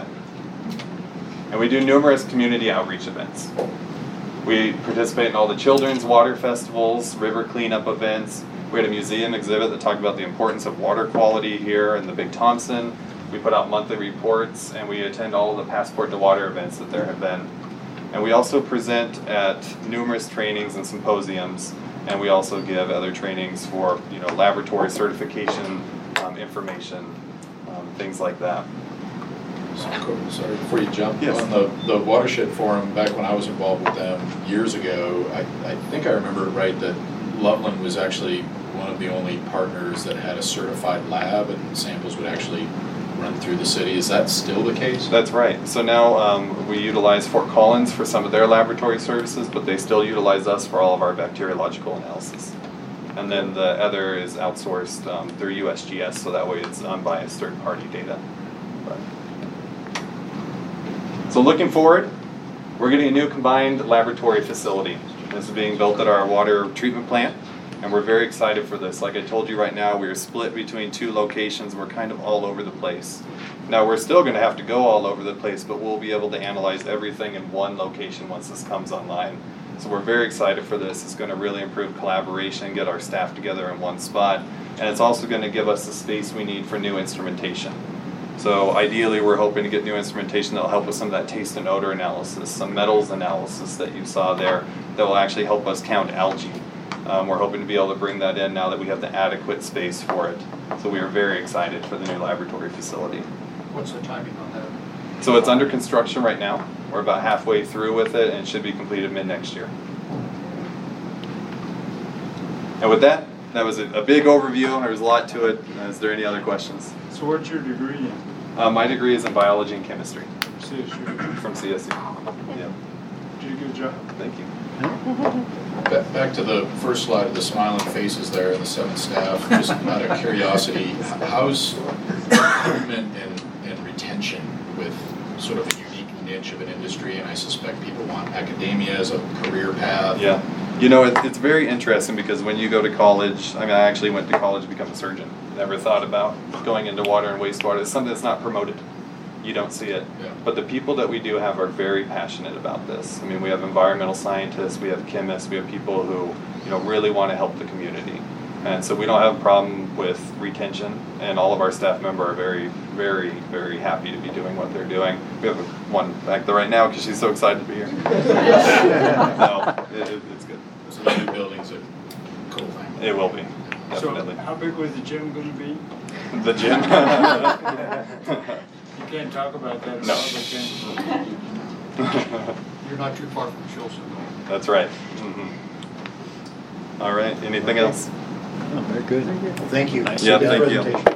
And we do numerous community outreach events. We participate in all the children's water festivals, river cleanup events. We had a museum exhibit that talked about the importance of water quality here in the Big Thompson. We put out monthly reports, and we attend all of the Passport to Water events that there have been. And we also present at numerous trainings and symposiums, and we also give other trainings for, you know, laboratory certification, um, information, um, things like that. Sorry, before you jump, Yes. on the, the Watershed Forum, back when I was involved with them years ago, I, I think I remember it right that Loveland was actually one of the only partners that had a certified lab and samples would actually run through the city. Is that still the case? That's right. So now um, we utilize Fort Collins for some of their laboratory services, but they still utilize us for all of our bacteriological analysis. And then the other is outsourced um, through U S G S, so that way it's unbiased third-party data. But. So looking forward, we're getting a new combined laboratory facility. This is being built at our water treatment plant, and we're very excited for this. Like I told you right now, we're split between two locations. We're kind of all over the place. Now we're still going to have to go all over the place, but we'll be able to analyze everything in one location once this comes online. So we're very excited for this. It's going to really improve collaboration, get our staff together in one spot, and it's also going to give us the space we need for new instrumentation. So ideally, we're hoping to get new instrumentation that will help with some of that taste and odor analysis, some metals analysis that you saw there that will actually help us count algae. Um, we're hoping to be able to bring that in now that we have the adequate space for it. So we are very excited for the new laboratory facility. What's the timing on that? So it's under construction right now. We're about halfway through with it, and it should be completed mid next year. And with that, that was a, a big overview. There was a lot to it. Is there any other questions? So what's your degree in? Uh, my degree is in biology and chemistry C S U. from C S U. Yeah. Did a good job. Thank you. Ba- Back to the first slide of the smiling faces there and the seven staff, just out of curiosity, h- how's recruitment and, and retention with sort of a unique niche of an industry? And I suspect people want academia as a career path. Yeah. You know, it, it's very interesting because when you go to college, I mean, I actually went to college to become a surgeon. Never thought about going into water and wastewater. It's something that's not promoted. you don't see it. Yeah. But the people that we do have are very passionate about this. I mean, we have environmental scientists, we have chemists, we have people who, you know, really want to help the community. And so we don't have a problem with retention, and all of our staff members are very, very, very happy to be doing what they're doing. We have one back there right now because she's so excited to be here. No, it, it, it's good. So the new building's a cool thing. It will be, So definitely. how big was the gym gonna be? The gym? You can't talk about that. No. You're not too far from Chilson, though. That's right. Mhm. All right, anything else? Oh, very good. Well, thank you. Nice Yeah, thank you. presentation.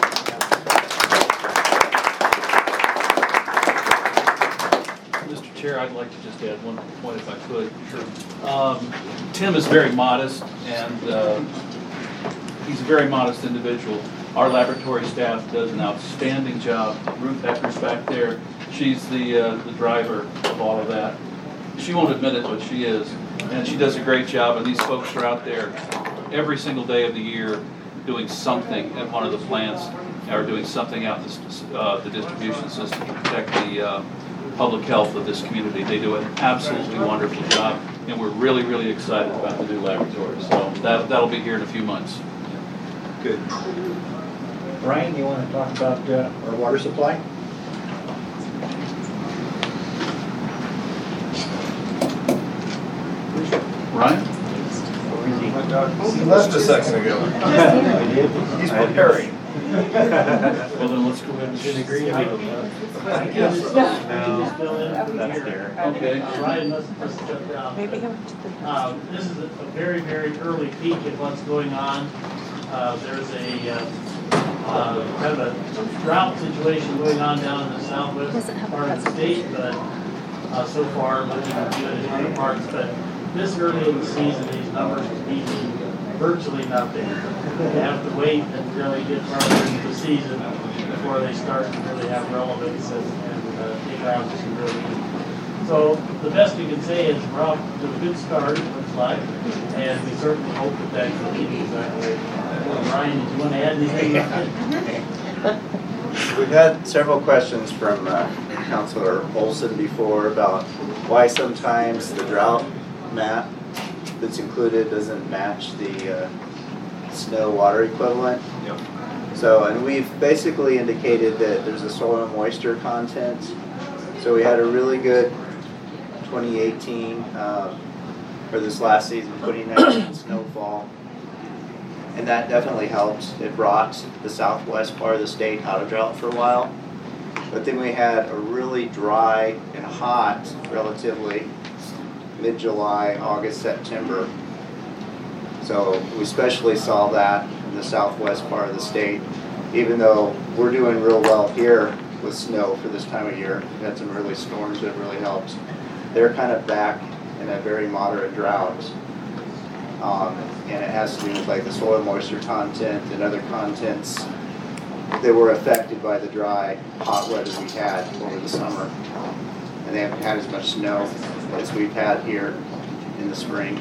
Mister Chair, I'd like to just add one point if I could. Sure. Um, Tim is very modest, and uh, he's a very modest individual. Our laboratory staff does an outstanding job. Ruth Ecker's back there. She's the, uh, the driver of all of that. She won't admit it, but she is. And she does a great job, and these folks are out there every single day of the year doing something at one of the plants, or doing something out in the, uh, the distribution system to protect the uh, public health of this community. They do an absolutely wonderful job, and we're really, really excited about the new laboratory. So that, that'll be here in a few months. Good. Brian, you want to talk about uh, our water supply? Ryan? He left a second ago. I did. He's preparing. Well, then let's go ahead and get agreed. That's there. Okay. Ryan must must have stepped down. Maybe go to the. Um, This is a a very, very early peak of what's going on. Uh, There's a, uh, uh, kind of a drought situation going on down in the southwest Doesn't have a part of the state, but uh, so far looking good in other parts. But this early in the season, these numbers mean virtually nothing. You have to wait until you get farther into the season before they start to really have relevance and, and uh, take on some real meaning. So the best we can say is we're off to a good start, it looks like, and we certainly hope that that continues that way. Ryan, did you want to add anything? We've had several questions from uh, Councilor Olson before about why sometimes the drought map that's included doesn't match the uh, snow water equivalent. Yep. So, and we've basically indicated that there's a soil moisture content. So we had a really good twenty eighteen, um, or this last season, putting out snowfall. And that definitely helped. It brought the southwest part of the state out of drought for a while. But then we had a really dry and hot, relatively, mid-July, August, September. So we especially saw that in the southwest part of the state. Even though we're doing real well here with snow for this time of year, we had some early storms that really helped. They're kind of back in a very moderate drought. Um, and it has to do with like the soil moisture content and other contents that were affected by the dry, hot weather we had over the summer. And they haven't had as much snow as we've had here in the spring.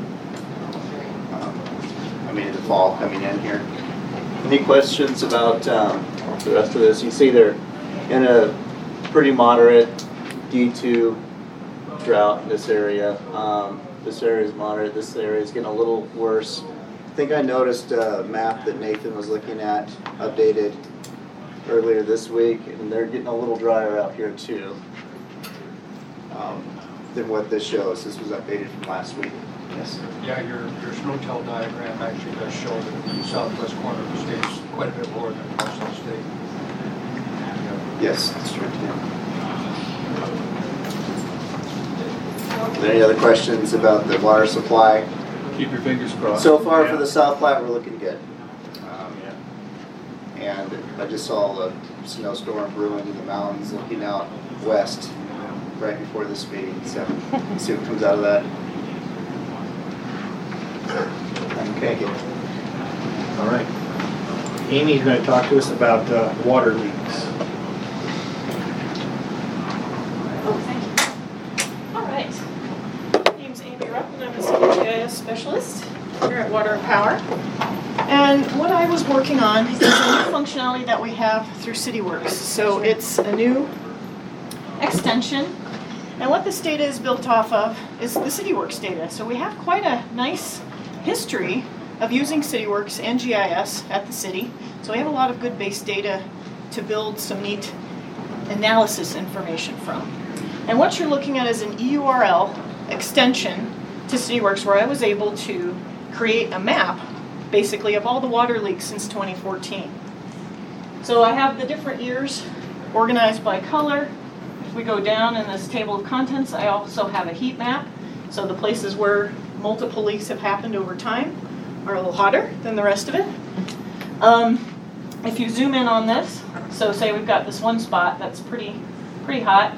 Um, I mean, in the fall coming in here. Any questions about um, the rest of this? You see they're in a pretty moderate D two drought in this area. Um, this area is moderate, this area is getting a little worse. I think I noticed a map that Nathan was looking at, updated earlier this week, and they're getting a little drier out here too um, than what this shows. This was updated from last week. Yes. Yeah, your, your snow-tell diagram actually does show that the southwest corner of the state is quite a bit lower than the rest of the state. Yes, that's true too. Are there any other questions about the water supply? Keep your fingers crossed. So far for the South Platte, we're looking good. Um, and I just saw the snowstorm brewing in the mountains looking out west right before this meeting, so we'll see what comes out of that. Okay. All right. Amy's going to talk to us about uh, water leaks. Oh, thank you. All right. My name's Amy Rupp, and I'm a senior G I S specialist here at Water and Power. And what I was working on is a new functionality that we have through CityWorks. So it's a new extension. And what this data is built off of is the CityWorks data. So we have quite a nice history of using CityWorks and G I S at the city. So we have a lot of good base data to build some neat analysis information from. And what you're looking at is an E U R L extension to CityWorks where I was able to create a map basically of all the water leaks since twenty fourteen. So I have the different years organized by color. If we go down in this table of contents, I also have a heat map. So the places where multiple leaks have happened over time are a little hotter than the rest of it. Um, if you zoom in on this, so say we've got this one spot that's pretty, pretty hot.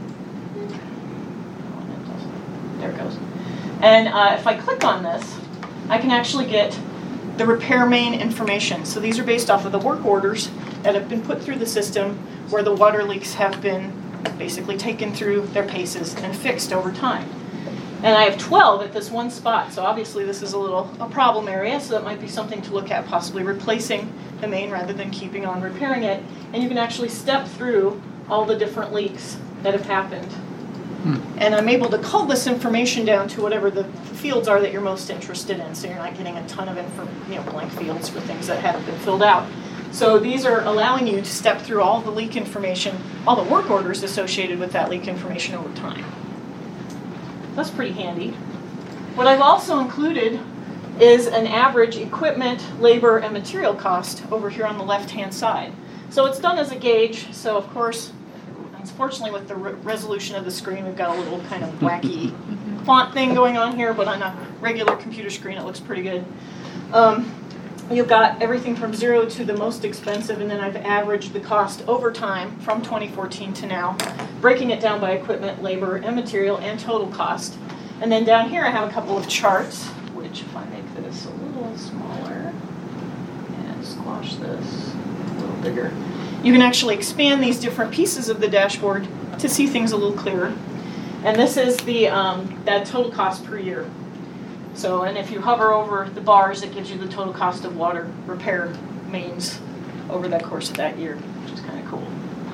There it goes. And uh, if I click on this, I can actually get the repair main information. So these are based off of the work orders that have been put through the system where the water leaks have been basically taken through their paces and fixed over time. And I have twelve at this one spot, so obviously this is a little a problem area, so that might be something to look at, possibly replacing the main rather than keeping on repairing it. And you can actually step through all the different leaks that have happened. And I'm able to cull this information down to whatever the fields are that you're most interested in, so you're not getting a ton of info, you know, blank fields for things that haven't been filled out. So these are allowing you to step through all the leak information, all the work orders associated with that leak information over time. That's pretty handy. What I've also included is an average equipment, labor, and material cost over here on the left-hand side. So it's done as a gauge, so of course, unfortunately with the re resolution of the screen, we've got a little kind of wacky font thing going on here, but on a regular computer screen it looks pretty good. Um, You've got everything from zero to the most expensive, and then I've averaged the cost over time from twenty fourteen to now, breaking it down by equipment, labor, and material, and total cost. And then down here I have a couple of charts, which if I make this a little smaller and squash this a little bigger, you can actually expand these different pieces of the dashboard to see things a little clearer. And this is the um, that total cost per year. So, and if you hover over the bars, it gives you the total cost of water repair mains over the course of that year, which is kind of cool.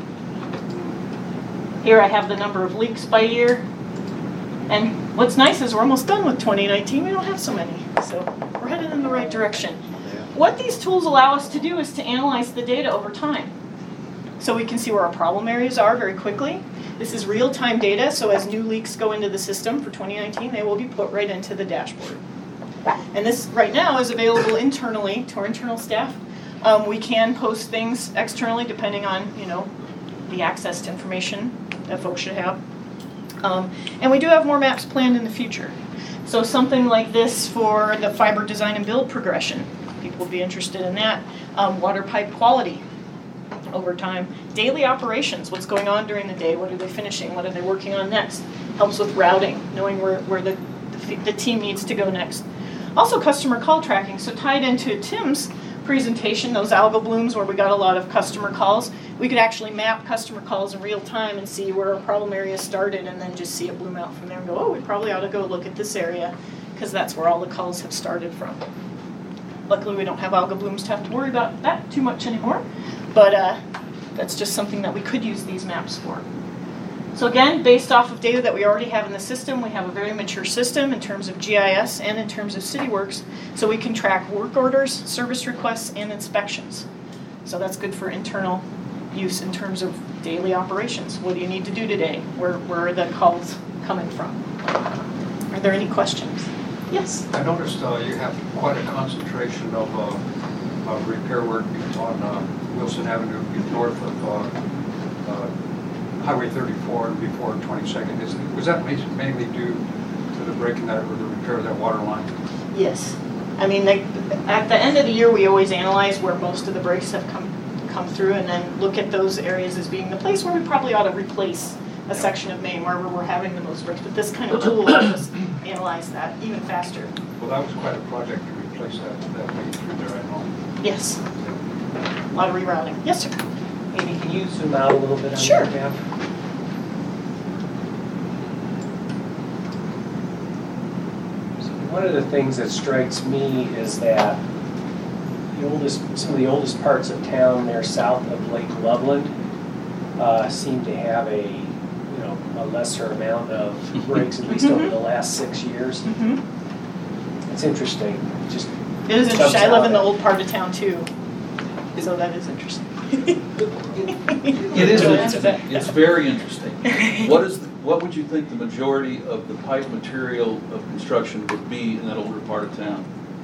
Here I have the number of leaks by year. And what's nice is we're almost done with twenty nineteen. We don't have so many, so we're headed in the right direction. What these tools allow us to do is to analyze the data over time. So we can see where our problem areas are very quickly. This is real-time data, so as new leaks go into the system for twenty nineteen, they will be put right into the dashboard. And this right now is available internally to our internal staff. Um, we can post things externally depending on, you know, the access to information that folks should have. Um, and we do have more maps planned in the future. So something like this for the fiber design and build progression. People will be interested in that. Um, water pipe quality over time. Daily operations, what's going on during the day, what are they finishing, what are they working on next. Helps with routing, knowing where, where the, the, the team needs to go next. Also customer call tracking, so tied into Tim's presentation, those algal blooms where we got a lot of customer calls, we could actually map customer calls in real time and see where our problem area started and then just see it bloom out from there and go, oh, we probably ought to go look at this area because that's where all the calls have started from. Luckily we don't have algal blooms to have to worry about that too much anymore, but uh, that's just something that we could use these maps for. So again, based off of data that we already have in the system, we have a very mature system in terms of G I S and in terms of CityWorks, so we can track work orders, service requests, and inspections. So that's good for internal use in terms of daily operations. What do you need to do today? Where, where are the calls coming from? Are there any questions? Yes? I noticed uh, you have quite a concentration of, uh, of repair work on uh, Wilson Avenue north of uh, uh, Highway thirty-four and before twenty-second. Is, was that mainly due to the breaking that or the repair of that water line? Yes. I mean, they, at the end of the year, we always analyze where most of the breaks have come come through and then look at those areas as being the place where we probably ought to replace a section of main where we're having the most breaks. But this kind of tool helps us analyze that even faster. Well, that was quite a project to replace that, that main through there, I know. Yes. A lot of rerouting. Yes, sir. Amy, can you zoom out a little bit on sure. that map? So one of the things that strikes me is that the oldest, some of the oldest parts of town there south of Lake Loveland uh, seem to have a, you know, a lesser amount of breaks, at least over the last six years. Mhm. It's interesting, just. It is jumps interesting. I live out in the at- old part of town too, so that is interesting. It is interesting, it's very interesting. What is, the- what would you think the majority of the pipe material of construction would be in that older part of town?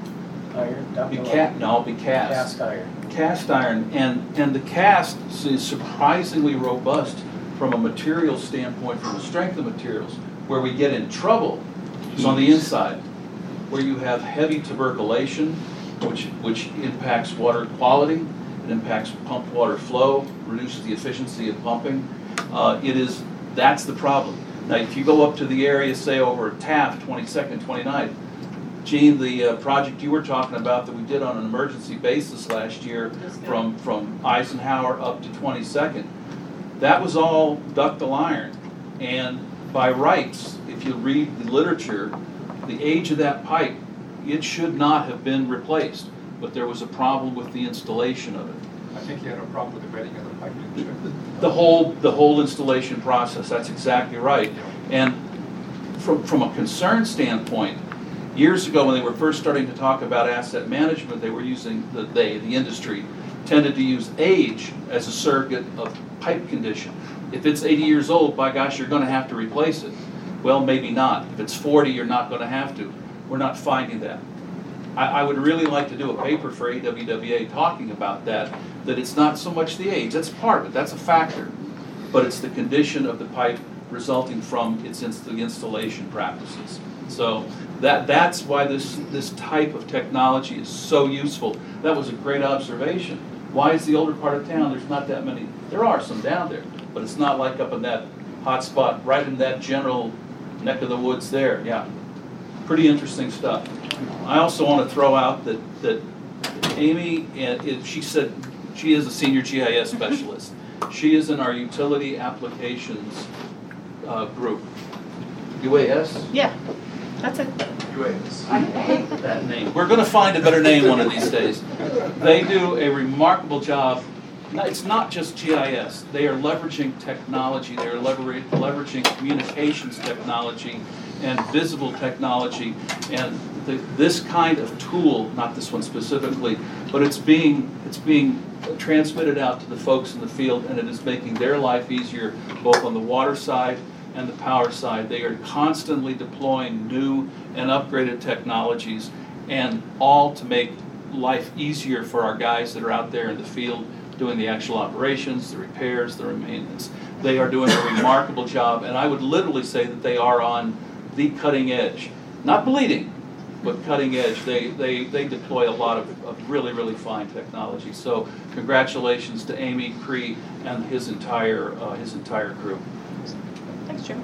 Iron, Be definitely. ca, no, be cast. Cast iron. Cast iron, and, and the cast is surprisingly robust from a material standpoint, from the strength of materials. Where we get in trouble is on the inside, where you have heavy tuberculation, which, which impacts water quality, it impacts pump water flow, reduces the efficiency of pumping. Uh, it is, that's the problem. Now, if you go up to the area, say over Taft, twenty-second, twenty-ninth, Gene, the uh, project you were talking about that we did on an emergency basis last year from, from Eisenhower up to twenty-second, that was all ductile iron. And by rights, if you read the literature, the age of that pipe, it should not have been replaced, but there was a problem with the installation of it. I think you had a problem with the bedding of the pipe, didn't you? The whole, the whole installation process, that's exactly right. And from, from a concern standpoint, years ago when they were first starting to talk about asset management, they were using, the, they, the industry, tended to use age as a surrogate of pipe condition. If it's eighty years old, by gosh, you're gonna have to replace it. Well, maybe not. If it's forty, you're not gonna have to. We're not finding that. I, I would really like to do a paper for A W W A talking about that, that it's not so much the age, that's part of it, that's a factor, but it's the condition of the pipe resulting from its inst the installation practices. So that, that's why this, this type of technology is so useful. That was a great observation. Why is the older part of town, there's not that many, there are some down there, but it's not like up in that hot spot, right in that general neck of the woods there, yeah. Pretty interesting stuff. I also want to throw out that, that Amy, and it, she said she is a senior G I S specialist. She is in our utility applications uh, group. U A S? Yeah, that's it. U A S. I hate that name. We're going to find a better name one of these days. They do a remarkable job. It's not just G I S. They are leveraging technology. They are lever leveraging communications technology and visible technology. And the, this kind of tool, not this one specifically, but it's being, it's being transmitted out to the folks in the field, and it is making their life easier, both on the water side and the power side. They are constantly deploying new and upgraded technologies, and all to make life easier for our guys that are out there in the field doing the actual operations, the repairs, the maintenance. They are doing a remarkable job, and I would literally say that they are on the cutting edge. Not bleeding, but cutting edge. They, they, they deploy a lot of, of really, really fine technology. So congratulations to Amy Cree and his entire, uh, his entire crew. Thanks, Jim.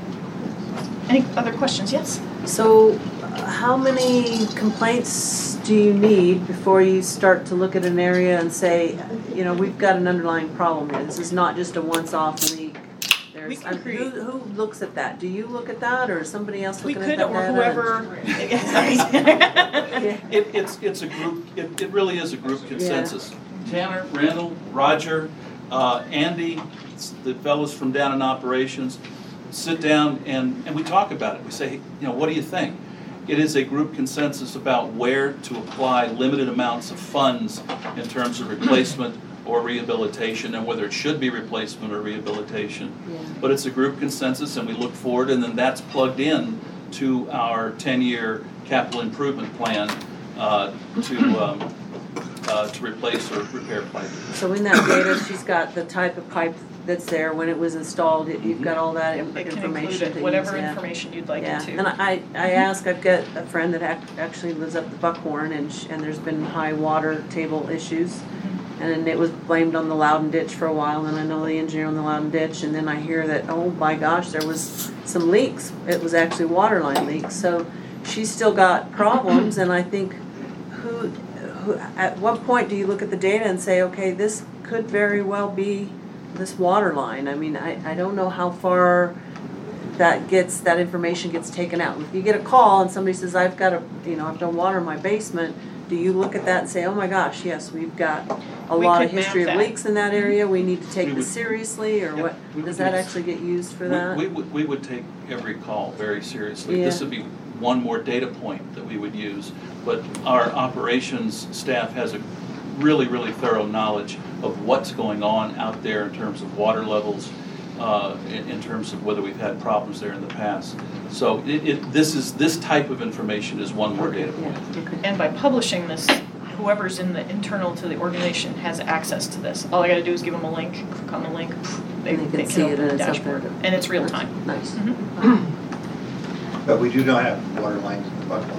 Any other questions? Yes? So uh, how many complaints do you need before you start to look at an area and say, you know, we've got an underlying problem here. This is not just a once-off leak. There's, We can um, who, who looks at that? Do you look at that, or is somebody else We looking could, at that or data? whoever. It, it's, it's a group, it, it really is a group consensus. Tanner, Randall, Roger, uh, Andy, the fellows from down in operations, sit down and, and we talk about it. We say, you know, what do you think? It is a group consensus about where to apply limited amounts of funds in terms of replacement or rehabilitation, and whether it should be replacement or rehabilitation. Yeah. But it's a group consensus, and we look forward, and then that's plugged in to our ten-year capital improvement plan uh, to um, uh, to replace or repair pipe. So in that data, she's got the type of pipe that's there, when it was installed, it- you've got all that in- It can include information it, to use, whatever yeah. information you'd like Yeah, it to. and I, I ask, I've got a friend that ac- actually lives up the Buckhorn, and, sh- and there's been high water table issues. And it was blamed on the Loudon Ditch for a while, and I know the engineer on the Loudon Ditch, and then I hear that, oh my gosh, there was some leaks. It was actually water line leaks, so she's still got problems, and I think, who, who, at what point do you look at the data and say, okay, this could very well be this water line? I mean, I, I don't know how far that gets, that information gets taken out. If you get a call and somebody says, I've got a, you know, I've done water in my basement, do you look at that and say, oh my gosh, yes, we've got a We lot of could map history of that. leaks in that area, we need to take We this would- seriously, or what? we would Does that use- actually get used for We- that? We would, we would take every call very seriously. This Yeah. would be one more data point that we would use, but our operations staff has a really, really thorough knowledge of what's going on out there in terms of water levels, uh, in, in terms of whether we've had problems there in the past. So it, it, this is, this type of information is one more data point. And by publishing this, whoever's in the internal to the organization has access to this. All I gotta do is give them a link, click on the link, they, And they they can see can it open the and it's up there. dashboard. And it's real time. Nice. Mhm. But we do not have water lines in the Bucklaw.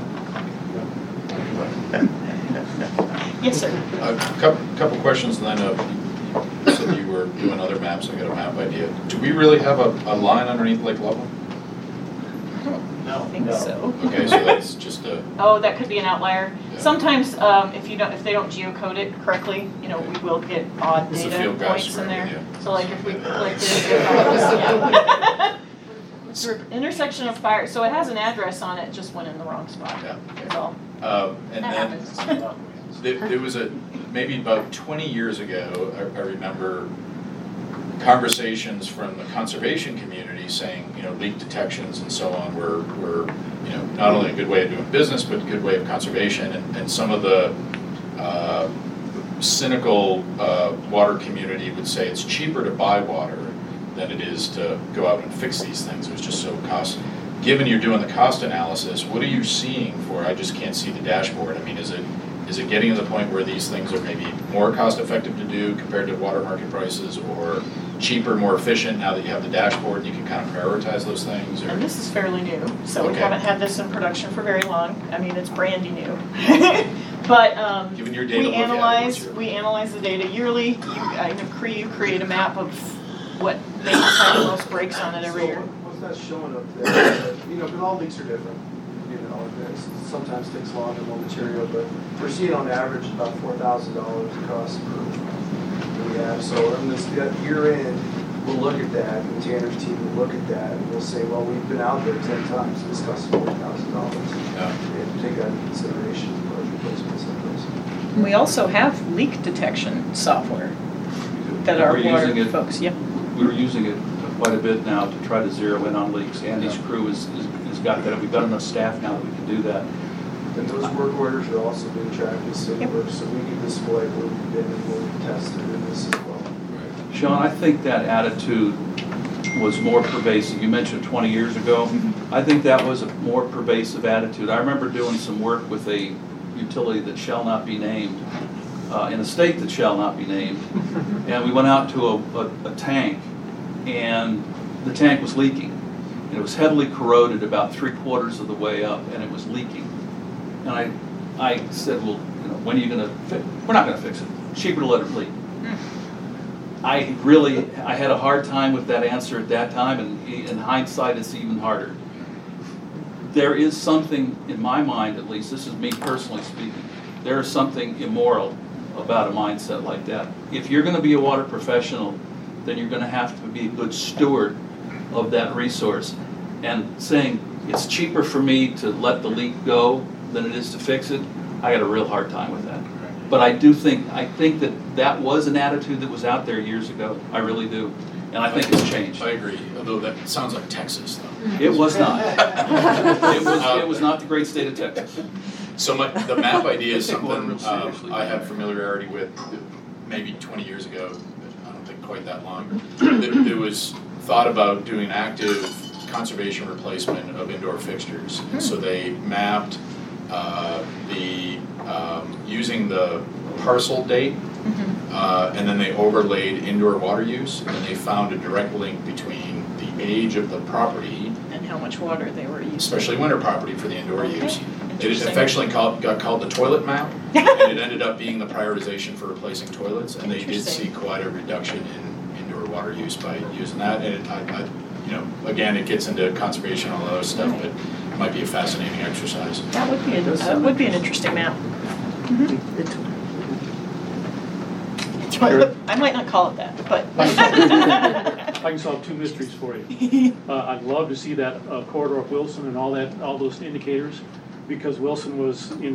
Yes, sir. A couple, couple questions, and then uh, you said you were doing other maps, I got a map idea. Do we really have a, a line underneath Lake Loveland? I don't think so. Okay, so that's just a, Oh, that could be an outlier. Yeah. Sometimes, um, if you don't, if they don't geocode it correctly, you know, we will get odd It's the data field guys points in screwing there. with you. So like if we click this, yeah. Intersection of fire, so it has an address on it, it just went in the wrong spot. Yeah. That's all. uh, and That then happens. there, there was a, maybe about twenty years ago, I, I remember conversations from the conservation community saying, you know, leak detections and so on were, were, you know, not only a good way of doing business, but a good way of conservation. And, and some of the uh, cynical uh, water community would say it's cheaper to buy water than it is to go out and fix these things. It was just so cost. Given you're doing the cost analysis, what are you seeing for, I just can't see the dashboard. I mean, is it is it getting to the point where these things are maybe more cost effective to do compared to water market prices, or cheaper, more efficient now that you have the dashboard and you can kind of prioritize those things? Or? And this is fairly new, so we Okay. haven't had this in production for very long. I mean, it's brandy new. But um, Given your data we look at it, analyze, what's your- we analyze the data yearly. You, I know, cre- you create a map of what they have the most breaks on it every So year. what's that showing up there? You know, because all leaks are different, you know, it sometimes takes longer, more material, but we're seeing on average about four thousand dollars across per that we have. So in this year end, we'll look at that, and Tanner's team will look at that, and we'll say, well, we've been out there ten times, so this costs four thousand dollars. And take that into consideration for those replacements like those. We also have leak detection software that our We're water using it- folks, yeah. We're using it quite a bit now to try to zero in on leaks. Andy's crew has, has got that. We've got enough staff now that we can do that. And those work orders are also being tracked as city work, so we can display where we've been and where we've tested in this as well. Sean, I think that attitude was more pervasive. You mentioned twenty years ago. I think that was a more pervasive attitude. I remember doing some work with a utility that shall not be named, uh, in a state that shall not be named. And we went out to a, a, a tank, and the tank was leaking. And it was heavily corroded about three quarters of the way up, and it was leaking. And I, I said, well, you know, when are you gonna fix, we're not gonna fix it. Cheaper to let it leak. I really, I had a hard time with that answer at that time, and in hindsight, it's even harder. There is something, in my mind at least, this is me personally speaking, there is something immoral about a mindset like that. If you're gonna be a water professional, then you're gonna have to be a good steward of that resource. And saying, it's cheaper for me to let the leak go than it is to fix it, I got a real hard time with that. But I do think, I think that that was an attitude that was out there years ago. I really do. And I think it's changed. I agree, although that sounds like Texas though. It was not. It was, it was not the great state of Texas. So my, the map idea is Take one something real seriously. um, I had familiarity with maybe twenty years ago, I don't think quite that long. There, there was thought about doing active conservation replacement of indoor fixtures. And so they mapped uh, the, um, using the parcel date, uh, and then they overlaid indoor water use, and they found a direct link between the age of the property, And how much water they were using. especially winter property for the indoor Okay. use. It Interesting. affectionately called, got called the toilet map, and it ended up being the prioritization for replacing toilets, and they did see Interesting. quite a reduction in indoor water use by using that, and it, I, I, you know, again, it gets into conservation and all that other stuff, but it might be a fascinating exercise. That would be, a- that would be an interesting map. I might not call it that, but. I can solve two mysteries for you. Uh, I'd love to see that uh, corridor of Wilson and all that, all those indicators, because Wilson was in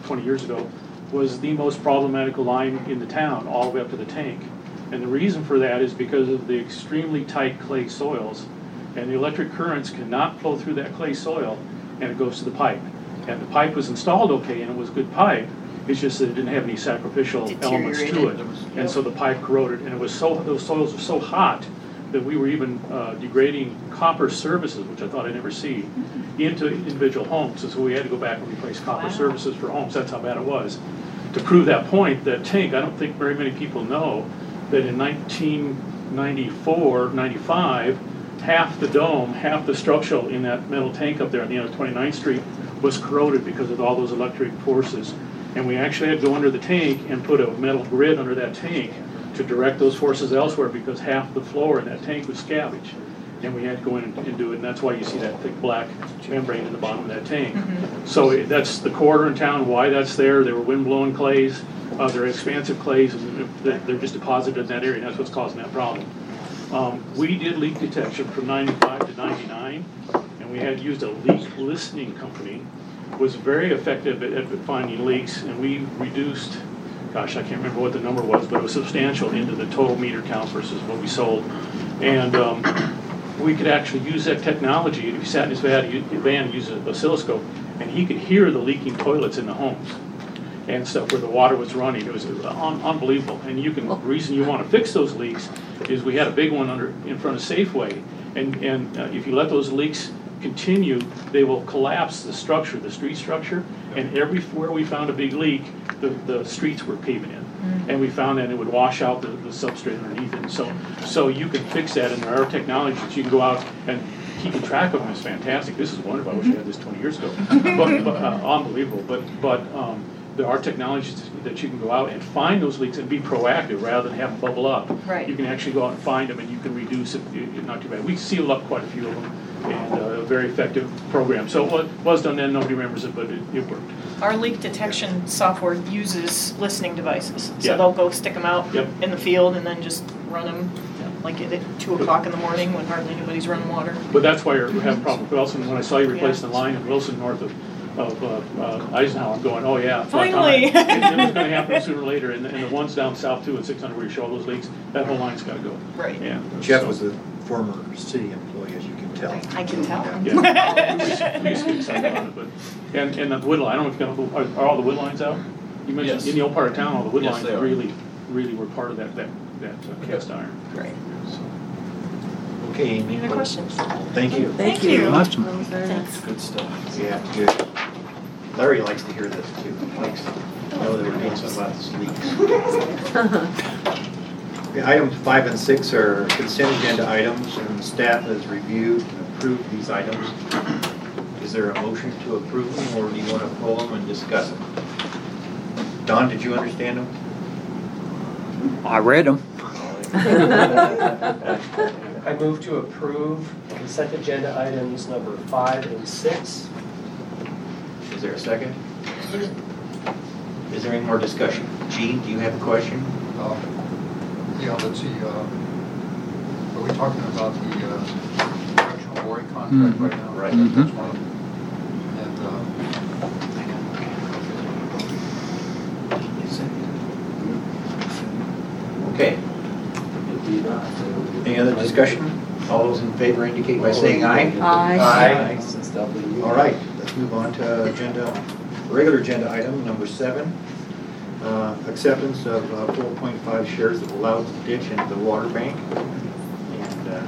twenty years ago, was the most problematical line in the town, all the way up to the tank. And the reason for that is because of the extremely tight clay soils, and the electric currents cannot flow through that clay soil, and it goes to the pipe. And the pipe was installed okay, and it was good pipe, it's just that it didn't have any sacrificial elements to it. And so the pipe corroded, and it was so, those soils were so hot that we were even uh, degrading copper services, which I thought I'd never see, into individual homes. And so we had to go back and replace copper services for homes. That's how bad it was. To prove that point, that tank, I don't think very many people know that in nineteen ninety-four, ninety-five, half the dome, half the structural in that metal tank up there at the end of twenty-ninth Street was corroded because of all those electric forces. And we actually had to go under the tank and put a metal grid under that tank to direct those forces elsewhere, because half the floor in that tank was scabbage. And we had to go in and, and do it, and that's why you see that thick black membrane in the bottom of that tank. Mm-hmm. So it, that's the corridor in town, why that's there. They were wind-blown clays, uh, they're expansive clays, and they're, they're just deposited in that area, and that's what's causing that problem. Um, we did leak detection from ninety-five to ninety-nine, and we had used a leak listening company. Was very effective at, at finding leaks, and we reduced, gosh, I can't remember what the number was, but it was substantial into the total meter count versus what we sold. And um, we could actually use that technology. If you sat in his van, van and used an oscilloscope, and he could hear the leaking toilets in the homes and stuff where the water was running. It was un unbelievable. And you can, the reason you want to fix those leaks is we had a big one under in front of Safeway, and, and uh, if you let those leaks continue, they will collapse the structure, the street structure, and everywhere we found a big leak, the, the streets were caving in. Mm-hmm. And we found that it would wash out the, the substrate underneath it. So, so you can fix that, and there are technologies that you can go out and keeping track of them is fantastic. This is wonderful. I wish I had this twenty years ago. But, but uh, unbelievable. But, but um, there are technologies that you can go out and find those leaks and be proactive rather than have them bubble up. Right. You can actually go out and find them, and you can reduce it. it not too bad. We sealed up quite a few of them, and uh, a very effective program. So what was done then, nobody remembers it, but it, it worked. Our leak detection software uses listening devices. So Yeah. they'll go stick them out Yep. in the field and then just run them like at two o'clock in the morning when hardly anybody's running water. But that's why you're having a problem with Wilson. When I saw you replacing the line in Wilson north of, of uh, uh, Eisenhower, I'm going, oh yeah. Finally. It, it was going to happen sooner or later. And, and the ones down south too at six hundred where you show all those leaks, that whole line's got to go. Right. Yeah. Jeff So- was a former city employee, as you can tell. I can tell. Yeah. We used to- we used to get excited about it, but, and, and the wood line, I don't know if you got, are, are all the wood lines out? You mentioned Yes. in the old part of town, all the wood Yes, lines they are. really, really were part of that, that, that uh, cast iron. Great. Okay, Amy. Any other questions? Thank you. Thank you. Awesome. That was very nice. Thanks. Good stuff. Yeah, good. Larry likes to hear this too. He likes to know that we're doing something about this leaks. Okay, items five and six are consent agenda items, and staff has reviewed and approved these items. Is there a motion to approve them, or do you want to pull them and discuss them? Don, did you understand them? I read them. I move to approve consent agenda items number five and six. Is there a second? Is there any more discussion? Gene, do you have a question? Uh, Yeah, let's see, uh, are we talking about the uh, correctional boring contract right now? Right. That- That's one of them. And, uh, Okay. Any other discussion? All those in favor indicate by saying aye. Aye. Aye. All right, let's move on to agenda, regular agenda item number seven. Uh, acceptance of uh, four point five shares of Loudon Ditch into the water bank. And uh,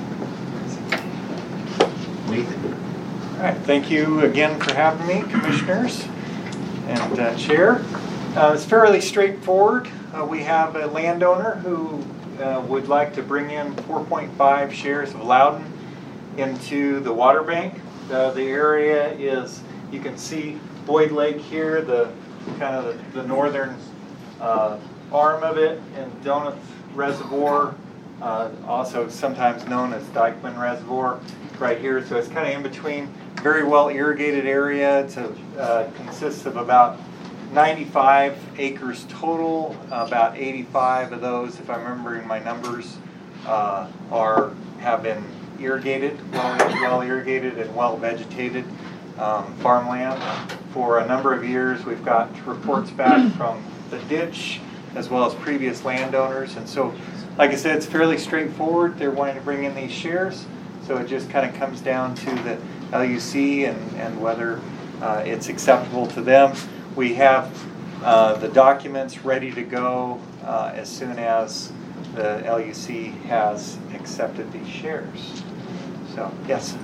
Nathan. All right, thank you again for having me, commissioners and uh, chair. Uh, it's fairly straightforward. Uh, we have a landowner who uh, would like to bring in four point five shares of Loudon into the water bank. Uh, the area is, you can see Boyd Lake here, the kind of the, the northern uh, arm of it, and Donut Reservoir, uh, also sometimes known as Dykeman Reservoir, right here. So it's kind of in between. Very well irrigated area. It uh, consists of about ninety-five acres total. About eighty-five of those, if I'm remembering my numbers, uh, are have been irrigated, well, well irrigated and well vegetated um, farmland. for a number of years. We've got reports back from the ditch as well as previous landowners. And so, like I said, it's fairly straightforward. They're wanting to bring in these shares. So it just kind of comes down to the L U C and, and whether uh, it's acceptable to them. We have uh, the documents ready to go uh, as soon as the L U C has accepted these shares. So, yes.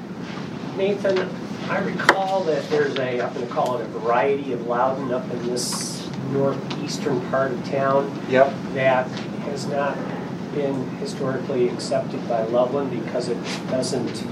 Nathan, I recall that there's a, I'm going to call it a variety of Loudon up in this northeastern part of town. Yep. That has not been historically accepted by Loveland because it doesn't,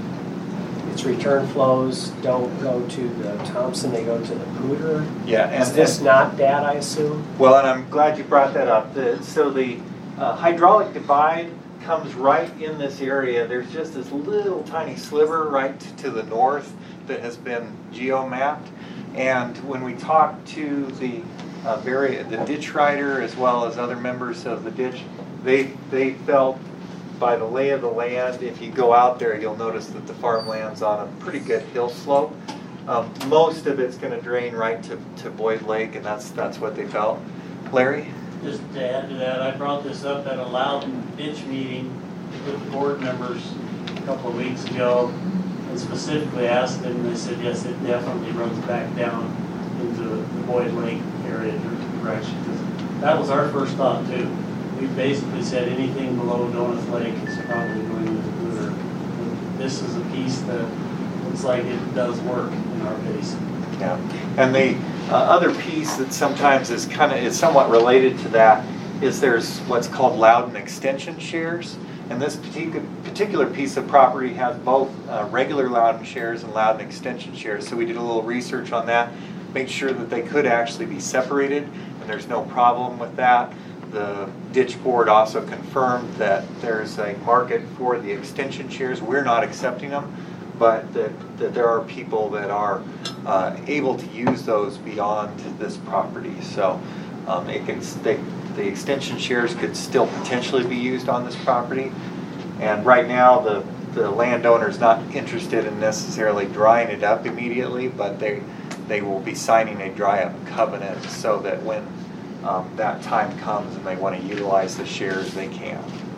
its return flows don't go to the Thompson, they go to the Pooter. Yeah. And, Is this and, not that, I assume? Well, and I'm glad you brought that up. The, so the uh, hydraulic divide comes right in this area. There's just this little tiny sliver right to the north that has been geo-mapped. And when we talked to the uh, very, the ditch rider as well as other members of the ditch, they they felt by the lay of the land, if you go out there, you'll notice that the farmland's on a pretty good hill slope. Um, most of it's going to drain right to, to Boyd Lake, and that's that's what they felt. Larry? Just to add to that, I brought this up at a Loudon ditch meeting with the board members a couple of weeks ago and specifically asked them, and they said, yes, it definitely runs back down into the Boyd Lake area direction. That was our first thought too. We basically said anything below Donuth Lake is probably going to the Pooter. This is a piece that looks like it does work in our basin. Yeah, and the uh, other piece that sometimes is kind of is somewhat related to that is there's what's called Loudon extension shares, and this particular particular piece of property has both uh, regular Loudon shares and Loudon extension shares. So we did a little research on that, made sure that they could actually be separated, and there's no problem with that. The ditch board also confirmed that there's a market for the extension shares. We're not accepting them, but that, that there are people that are uh, able to use those beyond this property. So um, it can, they, the extension shares could still potentially be used on this property. And right now the, the landowner's not interested in necessarily drying it up immediately, but they, they will be signing a dry up covenant so that when um, that time comes and they want to utilize the shares, they can.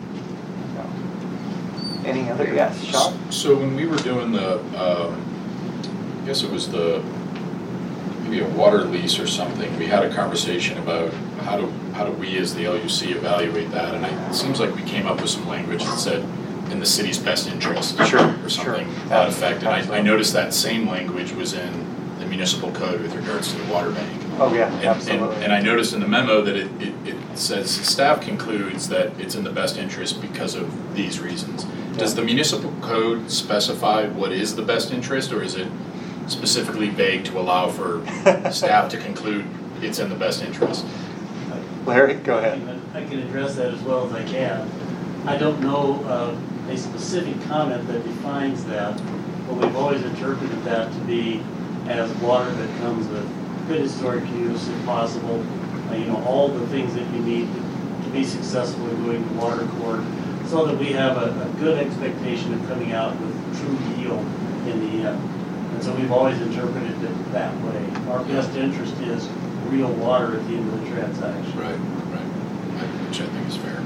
Any other, yes, Sean? So when we were doing the, um, I guess it was the, maybe a water lease or something, we had a conversation about how do, how do we as the L U C evaluate that? And I, it seems like we came up with some language that said in the city's best interest. Sure, or something sure. to that effect. And I, I noticed that same language was in the municipal code with regards to the water bank. Oh, yeah, And, absolutely. and, and I noticed in the memo that it, it, it says staff concludes that it's in the best interest because of these reasons. Does the municipal code specify what is the best interest, or is it specifically vague to allow for staff to conclude it's in the best interest? Larry, go ahead. I can address that as well as I can. I don't know uh, a specific comment that defines that, but we've always interpreted that to be as water that comes with good historic use if possible, uh, you know, all the things that you need to, to be successful in doing the water court, so that we have a, a good expectation of coming out with true yield in the end. And so we've always interpreted it that way. Our best interest is real water at the end of the transaction. Right, right. Which I think is fair.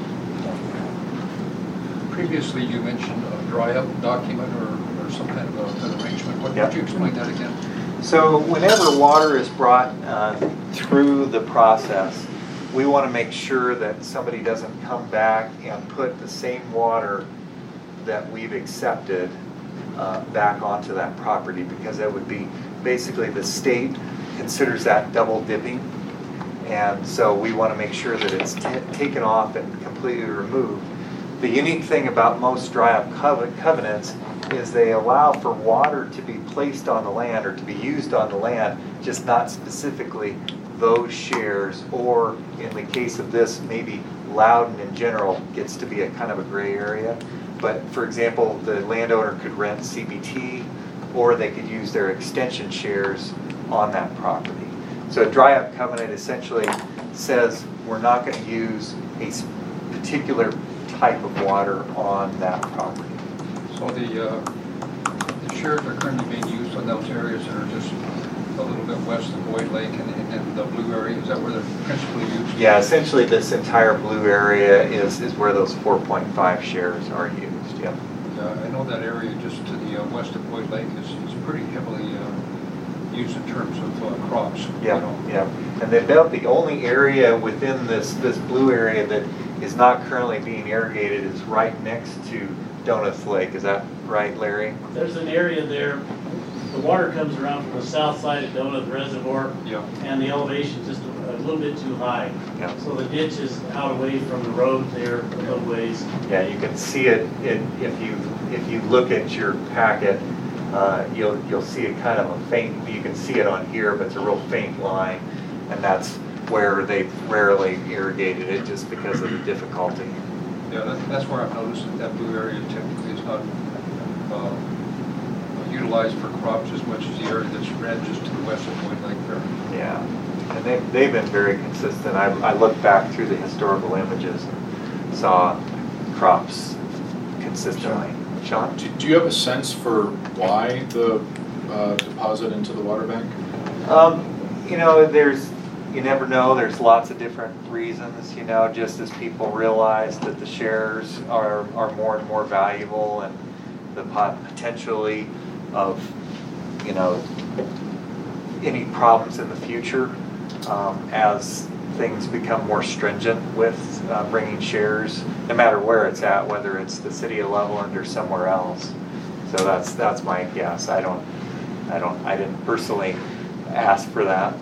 Previously, you mentioned a dry-up document or, or some kind of a, an arrangement. What, Yep. Would you explain that again? So whenever water is brought uh, through the process, we want to make sure that somebody doesn't come back and put the same water that we've accepted uh, back onto that property, because that would be basically the state considers that double dipping. And so we want to make sure that it's t taken off and completely removed. The unique thing about most dry-up cove covenants is they allow for water to be placed on the land or to be used on the land, just not specifically those shares, or in the case of this, maybe Loudon in general gets to be a kind of a gray area. But for example, the landowner could rent C B T, or they could use their extension shares on that property. So a dry-up covenant essentially says we're not going to use a particular type of water on that property. So the, uh, the shares are currently being used on those areas that are just a little bit west of Boyd Lake and, and the blue area, is that where they're principally used? Yeah, essentially this entire blue area is, is where those four point five shares are used, yep. Yeah, I know that area just to the uh, west of Boyd Lake is, is pretty heavily uh, used in terms of uh, crops. Yeah, you know. yeah. And they about the only area within this, this blue area that is not currently being irrigated is right next to Donuts Lake. Is that right, Larry? There's an area there, the water comes around from the south side of Donut Reservoir, yeah. and the elevation's just a, a little bit too high. Yeah. So the ditch is out away from the road there a little ways. Yeah, you can see it in, if you if you look at your packet, uh, you'll you'll see it kind of a faint. You can see it on here, but it's a real faint line, and that's where they rarely irrigated it just because of the difficulty. Yeah, that, that's where I've noticed that that blue area typically is not uh, utilized for crops as much as the area that's red just to the west of Boyd Lake there. Yeah, and they, they've been very consistent. I, I looked back through the historical images and saw crops consistently. Sean? Do, do you have a sense for why the uh, deposit into the water bank? Um, you know, there's, you never know, there's lots of different reasons, you know, just as people realize that the shares are, are more and more valuable and the pot potentially of, you know, any problems in the future um, as things become more stringent with uh, bringing shares, no matter where it's at, whether it's the city of Loveland or somewhere else. So that's that's my guess. I don't, I don't, I didn't personally ask for that.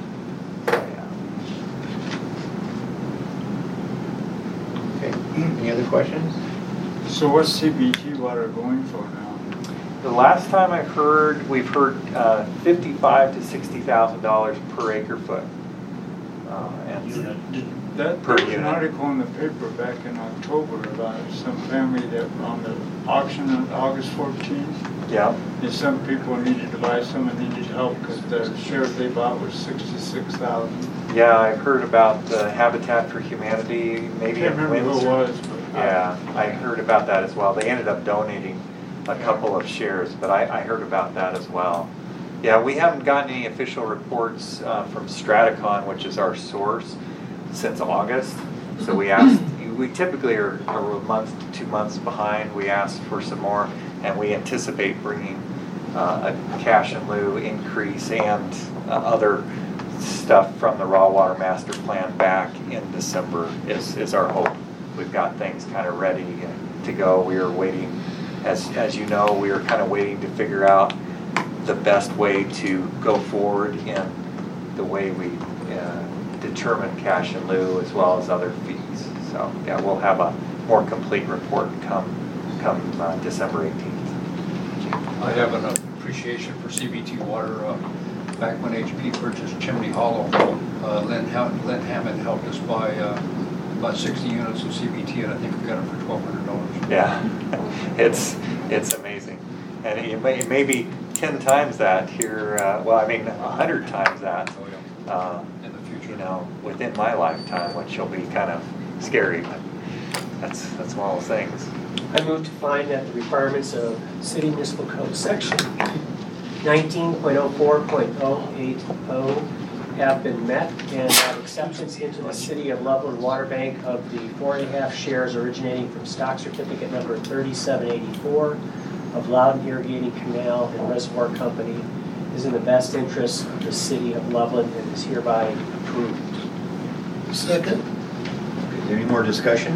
Okay, any other questions? So what's C B T water going for now? The last time I heard, we've heard uh, fifty-five to sixty thousand dollars per acre foot. Uh, and That, per there was an unit. article in the paper back in October about some family that on the auction on August fourteenth. Yeah. And some people needed to buy some and needed help because the shares they bought was sixty-six thousand. Yeah, I've heard about uh, Habitat for Humanity, maybe Can't in remember who it Windsor. was, but Yeah, I heard about that as well. They ended up donating a couple of shares, but I, I heard about that as well. Yeah, we haven't gotten any official reports uh, from Straticon, which is our source, since August. So we asked, we typically are, are a month to two months behind. We asked for some more, and we anticipate bringing uh, a cash in lieu increase and uh, other stuff from the raw water master plan back in December is, is our hope. We've got things kind of ready to go. We are waiting, as, as you know, we are kind of waiting to figure out the best way to go forward in the way we uh, determine cash in lieu as well as other fees. So yeah, we'll have a more complete report come come uh, December eighteenth. I have an appreciation for C B T water. Uh, back when H P purchased Chimney Hollow, uh, Lynn, Ham- Lynn Hammond helped us buy uh, about sixty units of C B T, and I think we got them for twelve hundred dollars. Yeah, it's it's amazing, and it may, it may be ten times that here. Uh, well, I mean, a hundred times that. Oh, yeah. Uh, in the future, you know, within my lifetime, which will be kind of scary, but that's that's one of those things. I move to find that the requirements of City Municipal Code Section nineteen point oh four point oh eight oh have been met, and that acceptance into the City of Loveland Water Bank of the four and a half shares originating from stock certificate number thirty-seven eighty-four of Loudon Irrigating Canal and Reservoir Company is in the best interest of the City of Loveland and is hereby approved. Second. Is there any more discussion?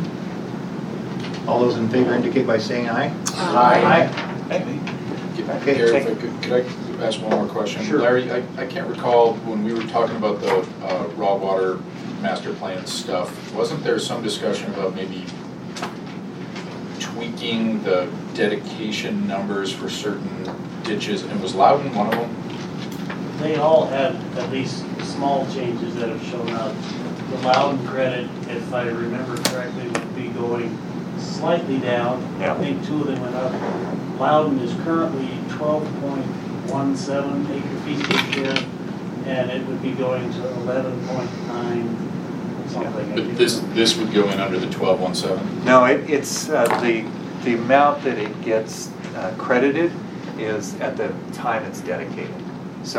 All those in favor indicate by saying aye. Aye. Okay, Gary, take- if I could, could I ask one more question? Sure. Larry, I, I can't recall when we were talking about the uh, raw water master plan stuff, wasn't there some discussion about maybe tweaking the dedication numbers for certain ditches? And was Loudon one of them? They all have at least small changes that have shown up. The Loudon credit, if I remember correctly, would be going slightly down. Yeah. I think two of them went up. Loudon is currently twelve point one seven acre feet per share, and it would be going to eleven point nine something. I But think. this, this would go in under the twelve one seven? No, it, it's uh, the the amount that it gets uh, credited is at the time it's dedicated. So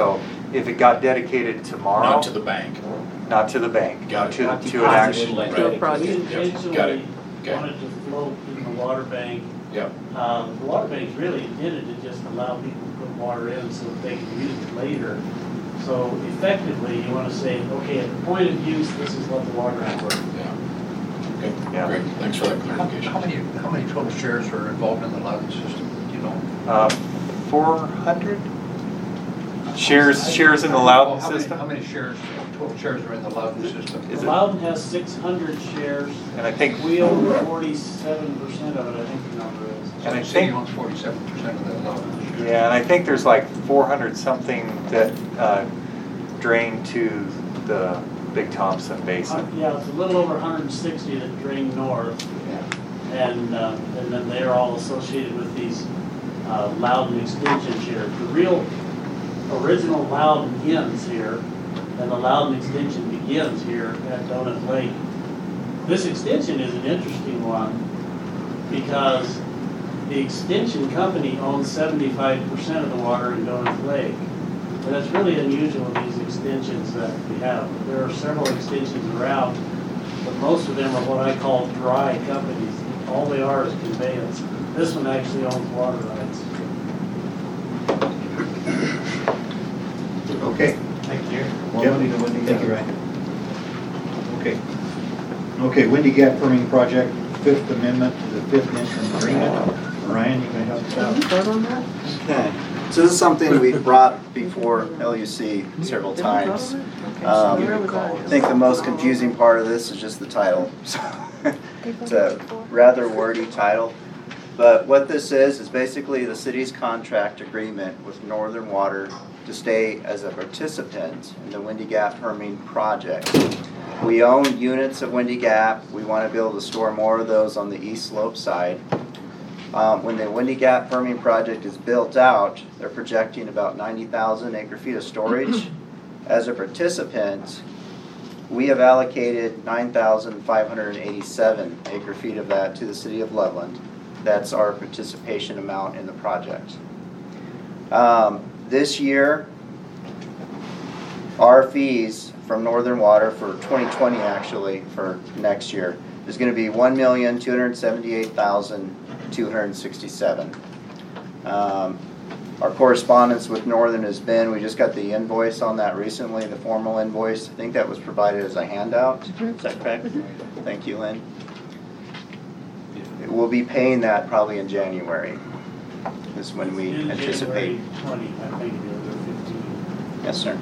if it got dedicated tomorrow. Not to the bank. Not to the bank, Got to, it. to an actual. Right. To a project. Yep, got Intentionally it. Okay. wanted to float in the water bank. Yep. Uh, the water bank's really intended to just allow people to put water in so that they can use it later. So effectively, you want to say, okay, at the point of use, this is what the water is worth. Yeah. Okay, Yeah. great. Thanks for that How clarification. how many, how many total shares are involved in the Loudon system? Do you know? Uh, four hundred shares, shares in the Loudon Well, how many- system? How many shares, total shares are in the Loudon system? Is it- Loudon has six hundred shares. And I think, We own forty-seven percent of it, I think the number is. So And I the city think- owns forty-seven percent of that Loudon shares. yeah, and I think there's like four hundred something that uh, drain to the Big Thompson Uh, Basin. Yeah, it's a little over one hundred sixty that drain north. And, uh, and then they're all associated with these uh, Loudon extension shares. The real original Loudon ends here, and the Loudon extension begins here at Donut Lake. This extension is an interesting one because the extension company owns seventy-five percent of the water in Donut Lake. And that's really unusual, these extensions that we have. There are several extensions around, but most of them are what I call dry companies. All they are is conveyance. This one actually owns water rights. Okay. Thank you. Yep. Thank you, Ryan. Okay. Okay, Windy Gap Permitting Project, Fifth Amendment to the Fifth Interim Agreement. Ryan, you gonna help us out? Okay, so this is something we've brought before L U C several times. Um, I think the most confusing part of this is just the title. It's a rather wordy title, but what this is, is basically the city's contract agreement with Northern Water to stay as a participant in the Windy Gap Permitting Project. We own units at Windy Gap. We want to be able to store more of those on the east slope side. Um, when the Windy Gap Permitting Project is built out, they're projecting about ninety thousand acre feet of storage. As a participant, we have allocated nine thousand five hundred eighty-seven acre feet of that to the city of Loveland. That's our participation amount in the project. Um, this year, our fees from Northern Water for twenty twenty, actually, for next year, is going to be one million two hundred seventy-eight thousand two hundred sixty-seven. Um, our correspondence with Northern has been, we just got the invoice on that recently, the formal invoice. I think that was provided as a handout. Is that correct? Thank you, Lynn. We'll be paying that probably in January. Is when we In anticipate. January twenty, I think it is, or fifteen. Yes, sir.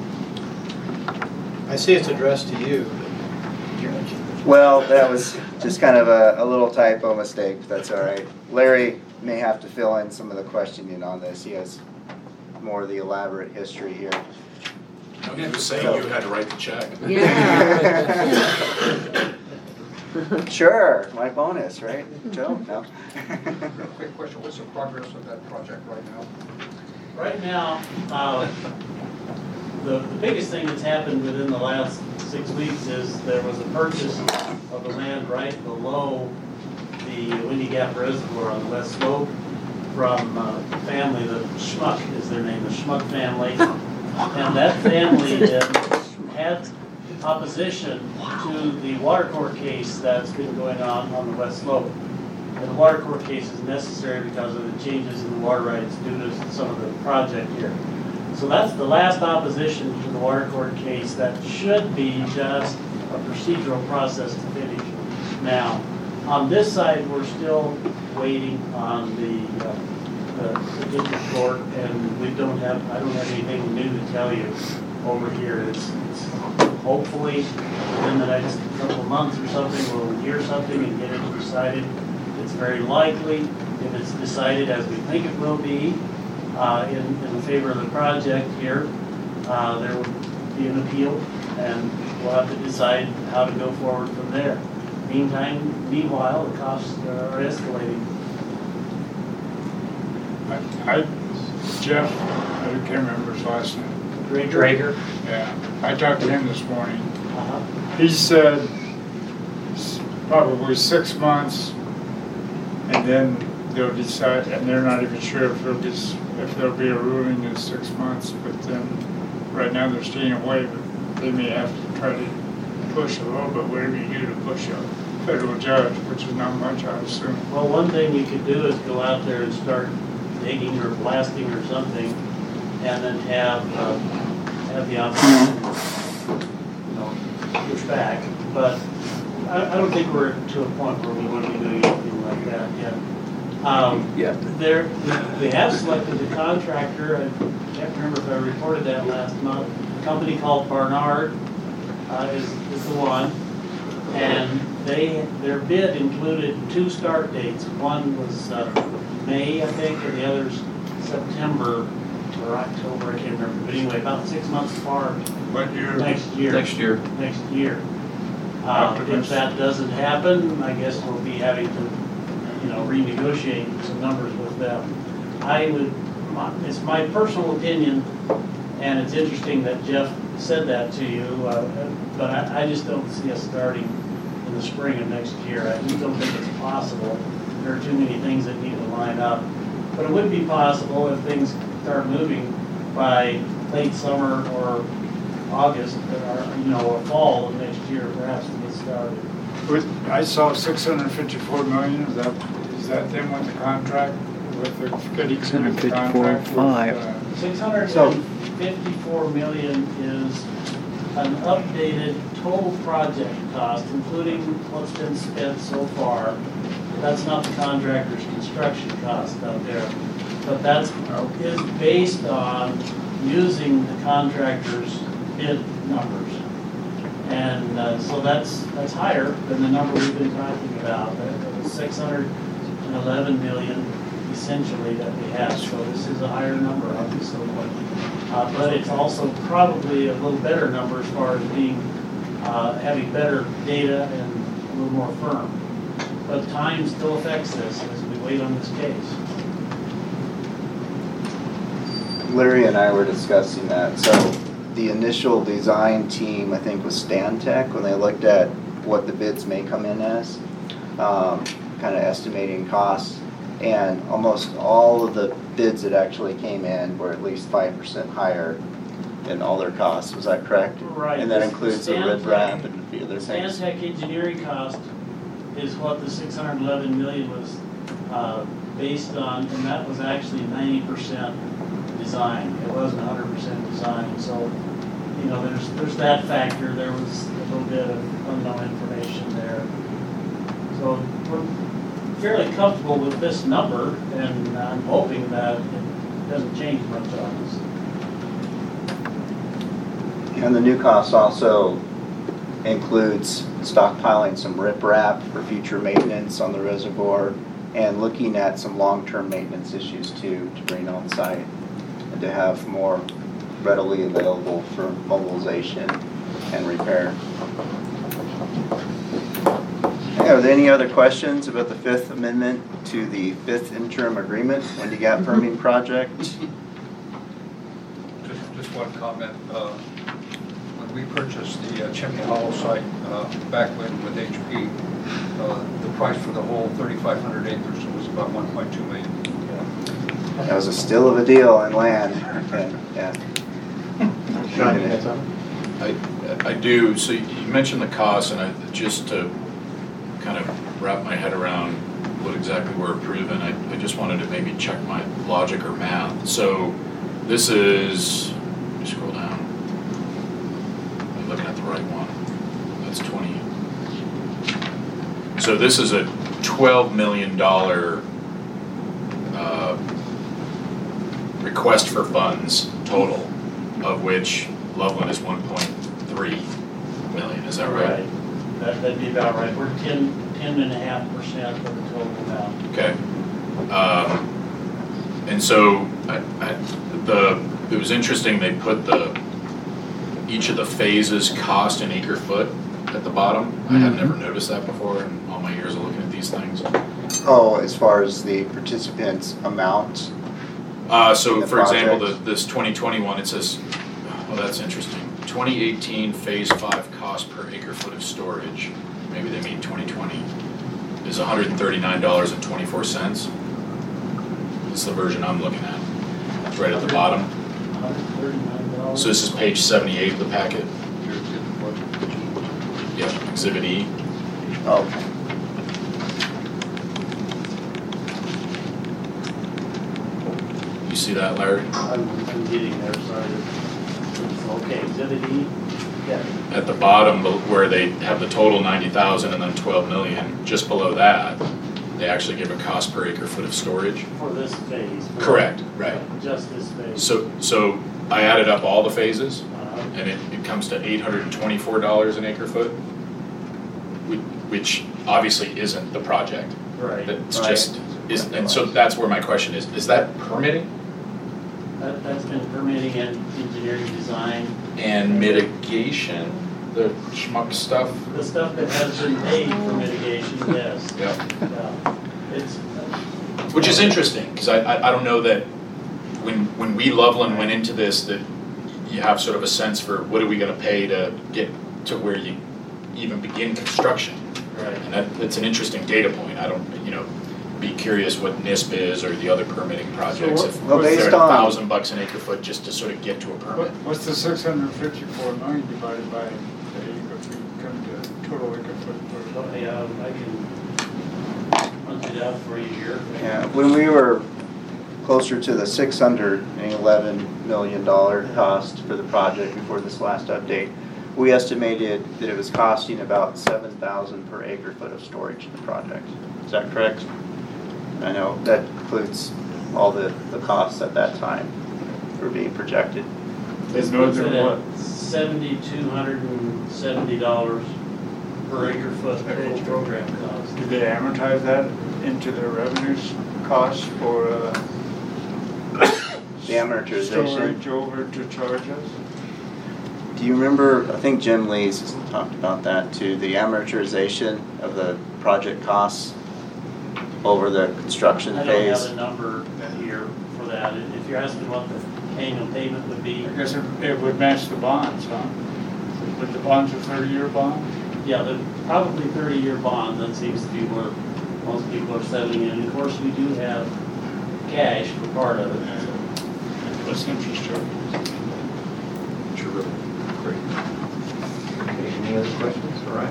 I see it's addressed to you. Well, that was just kind of a, a little typo mistake, but that's all right. Larry may have to fill in some of the questioning on this. He has more of the elaborate history here. No need to say you had to write the check. Sure, my bonus, right, Joe? No. Real quick question, what's the progress of that project right now? Right now, uh, the, the biggest thing that's happened within the last six weeks is there was a purchase of the land right below the Windy Gap Reservoir on the west slope from uh, a family, the Schmuck is their name, the Schmuck family. And that family uh, had opposition to the water court case that's been going on on the west slope. And the water court case is necessary because of the changes in the water rights due to some of the project here. So that's the last opposition to the water court case. That should be just a procedural process to finish. Now, on this side, we're still waiting on the, uh, the, the district court, and we don't have, I don't have anything new to tell you over here. It's, it's hopefully within the next couple of months or something, we'll hear something and get it decided. It's very likely, if it's decided as we think it will be, uh, in, in favor of the project here, uh, there will be an appeal, and we'll have to decide how to go forward from there. Meantime, meanwhile, the costs are escalating. I, I- Jeff, I can't remember his last name. Drager? Drager. Yeah, I talked to him this morning. Uh-huh. He said s- probably six months, and then they'll decide, and they're not even sure if there'll be, s- if there'll be a ruling in six months, but then right now they're staying away, but they may have to try to push a little bit, whatever you do to push a federal judge, which is not much, I assume. Well, one thing you could do is go out there and start digging or blasting or something, and then have, uh, have the opposition, you know, push back. But I, I don't think we're to a point where we want to be doing anything like that yet. Um, Yeah. There, we have selected a contractor, I can't remember if I reported that last month, a company called Barnard uh, is, is the one. And they, their bid included two start dates. One was uh, May, I think, and the other's September or October, I can't remember. But anyway, about six months apart. What year? Next year. Next year. Next year. Uh, if that doesn't happen, I guess we'll be having to, you know, renegotiate some numbers with them. I would, my, it's my personal opinion, and it's interesting that Jeff said that to you, uh, but I, I just don't see us starting in the spring of next year. I just don't think it's possible. There are too many things that need to line up. But it would be possible if things start moving by late summer or August, or, you know, or fall of next year, perhaps to get started. With, I saw six hundred fifty-four million, is that, is that them with the contract, with the, getting six some hundred fifty-four contract point with, five. uh, six hundred fifty-four million is an updated total project cost, including what's been spent so far. That's not the contractor's construction cost out there, but that's is based on using the contractor's bid numbers. And uh, so that's that's higher than the number we've been talking about. That was six hundred eleven million essentially that we have. So this is a higher number, obviously. Uh, but it's also probably a little better number as far as being uh, having better data and a little more firm. But time still affects this as we wait on this case. Larry and I were discussing that. So the initial design team, I think, was Stantec, when they looked at what the bids may come in as, um, kind of estimating costs. And almost all of the bids that actually came in were at least five percent higher in all their costs. Was that correct? Right. And that includes the Stantec- riprap and the other things? Stantec engineering cost is what the six hundred eleven million was uh, based on, and that was actually ninety percent design. It wasn't one hundred percent design. So, you know, there's there's that factor. There was a little bit of unknown information there. So we're fairly comfortable with this number, and I'm hoping that it doesn't change much on us. And the new cost also includes stockpiling some riprap for future maintenance on the reservoir and looking at some long-term maintenance issues too to bring on site and to have more readily available for mobilization and repair. Okay, are there any other questions about the Fifth Amendment to the Fifth Interim Agreement, Windy Gap Permian Project? Just, just one comment. Uh, when we purchased the uh, Chimney Hollow site uh, back when with H P, uh, the price for the whole thirty-five hundred acres was about one point two million. That was a steal of a deal in land. Okay, yeah. Sean, you had something? I, I do. So you mentioned the cost, and I, just to kind of wrap my head around what exactly we're approving, I, I just wanted to maybe check my logic or math. So this is, let me scroll down. I'm looking at the right one. That's twenty. So this is a twelve million dollars uh, request for funds total, of which Loveland is one point three million. Is that right? Right. That, that'd be about right. We're ten, ten and a half percent of the total amount. Okay. Um, and so I, I, the it was interesting. They put the each of the phases cost an acre foot at the bottom. Mm-hmm. I had never noticed that before in all my years of looking at these things. Oh, as far as the participants' amount? Uh, so, the for example, project? the, this twenty twenty-one, it says, oh, that's interesting. twenty eighteen phase five cost per acre foot of storage, maybe they mean twenty twenty, is one hundred thirty-nine dollars and twenty-four cents. It's the version I'm looking at. It's right at the bottom. one thirty-nine dollars. So this is page seventy-eight of the packet? Yeah, Exhibit E. Oh. You see that, Larry? I'm, I'm getting there, sorry. Okay, exhibit E, yeah. At the bottom, where they have the total ninety thousand and then twelve million, just below that, they actually give a cost per acre foot of storage. For this phase. for- Correct, right. Just this phase. So, so I added up all the phases, Uh-huh. and it, it comes to eight hundred and twenty-four dollars an acre foot, whi- which obviously isn't the project. Right. That's Right. just, is, and so that's where my question is, is that permitting That, that's been permitting and engineering design, and mitigation, the schmuck stuff? the stuff that has been paid for mitigation, yes. Yeah. Yeah. It's, Which is interesting, because I, I, I don't know that when, when we Loveland went into this, that you have sort of a sense for what are we gonna pay to get to where you even begin construction. right. And that, that's an interesting data point. I don't, you know, be curious what N I S P is or the other permitting projects. So If what- well, if they're based a on- thousand bucks an acre foot just to sort of get to a What, permit. what's the six hundred fifty-four million divided by the acre feet, come to total acre foot per? Okay, um, I can punch it out for you here. Yeah, when we were closer to the six hundred eleven million dollar cost for the project before this last update, we estimated that it was costing about seven thousand per acre foot of storage in the project. Is that correct? I know that includes all the, the costs at that time were being projected. There's This no puts it other what? at seventy-two hundred and seventy dollars per acre foot total program cost. Did they amortize that into their revenues cost for, uh, The amortization. storage over to charge us? Do you remember, I think Jim Lees has talked about that too, the amortization of the project costs over the construction I don't phase? have a number here for that. If you're asking what the annual payment would be, I guess it, it would match the bonds, huh? But the bonds are thirty-year bonds? yeah, the probably thirty-year bond, that seems to be where most people are settling in. Of course, we do have cash for part of it. What's interest charges? True. Great. Okay, any other questions? All right.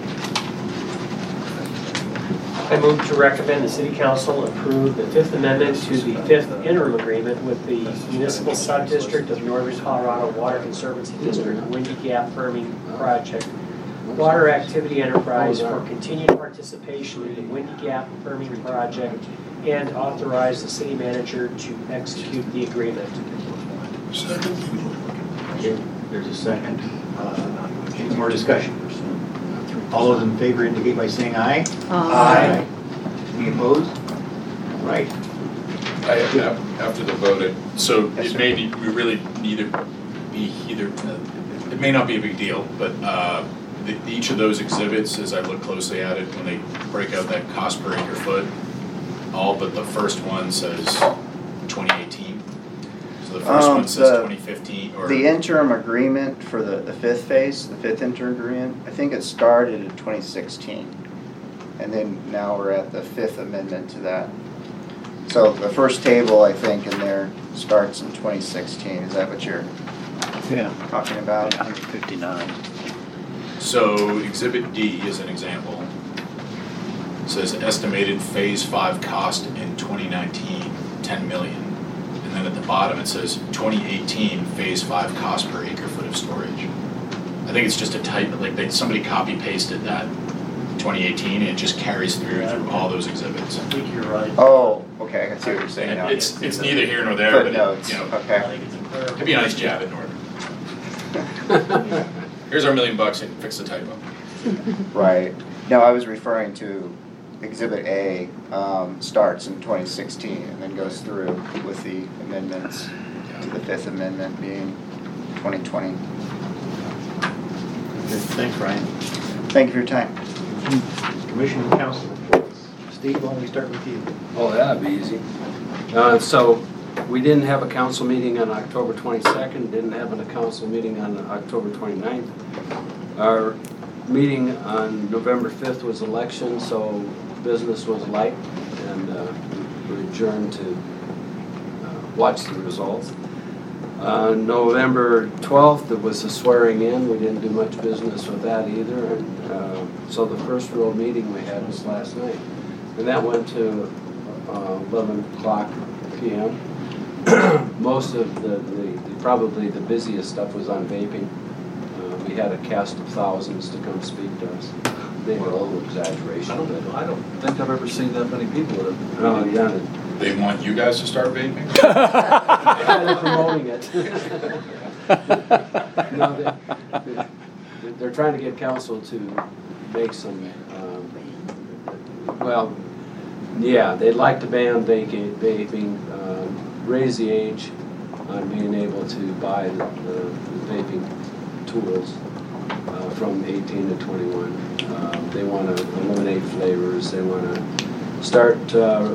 I move to recommend the city council approve the Fifth Amendment to the Fifth Interim Agreement with the Municipal Subdistrict of Northern Colorado Water Conservancy District Windy Gap Firming Project Water Activity Enterprise for continued participation in the Windy Gap Firming Project and authorize the city manager to execute the agreement. Second. Okay, there's a second. Uh, Any more discussion? All those in favor indicate by saying aye. Aye. Any opposed? Right. I, after the vote, it- so Yes, it sir. may be, we really neither be either, uh, it may not be a big deal, but uh, the- each of those exhibits, as I look closely at it, when they break out that cost per acre foot, all but the first one says twenty eighteen. So the first Um, one says the- twenty fifteen, or, The interim agreement for the, the fifth phase, the fifth interim agreement, I think it started in twenty sixteen. And then now we're at the fifth amendment to that. So the first table, I think, in there starts in twenty sixteen. Is that what you're Yeah. talking about? one fifty-nine. so exhibit D is an example. Says estimated phase five cost in twenty nineteen, ten million. And then at the bottom, it says twenty eighteen phase five cost per acre foot of storage. I think it's just a type, like they, somebody copy pasted that twenty eighteen and it just carries through through all those exhibits. I think you're right. Oh, okay, I see what you're saying And now. it's, it's neither here nor there, but Footnotes, it, you know, I okay. think it's a clear. it'd be a nice jab at Northern. Here's our million bucks and fix the typo. Right. No, I was referring to Exhibit A, um, starts in twenty sixteen and then goes through with the amendments to the Fifth Amendment being twenty twenty. Good. Thanks, Ryan. Thank you for your time. Commission and council reports. Steve, why don't we start with you? Oh, that'd be easy. Uh, so, we didn't have a council meeting on October twenty-second, didn't have a council meeting on October twenty-ninth. Our meeting on November fifth was election, so business was light, and uh, we adjourned to uh, watch the results. Uh, November twelfth, there was a swearing in. We didn't do much business with that either. And, uh, so the first real meeting we had was last night. And that went to uh, eleven o'clock p m Most of the, the, the, probably the busiest stuff was on vaping. Uh, we had a cast of thousands to come speak to us. Maybe a little exaggeration. I don't, I don't think I've ever seen that many people at a Oh, yeah. They want you guys to start vaping? They're promoting it. No, they, they, they're trying to get council to make some, um, well, yeah, they'd like to ban vacate, vaping, uh, raise the age on being able to buy the, the vaping tools uh, from eighteen to twenty-one. Uh, they want to eliminate flavors. They want to start uh,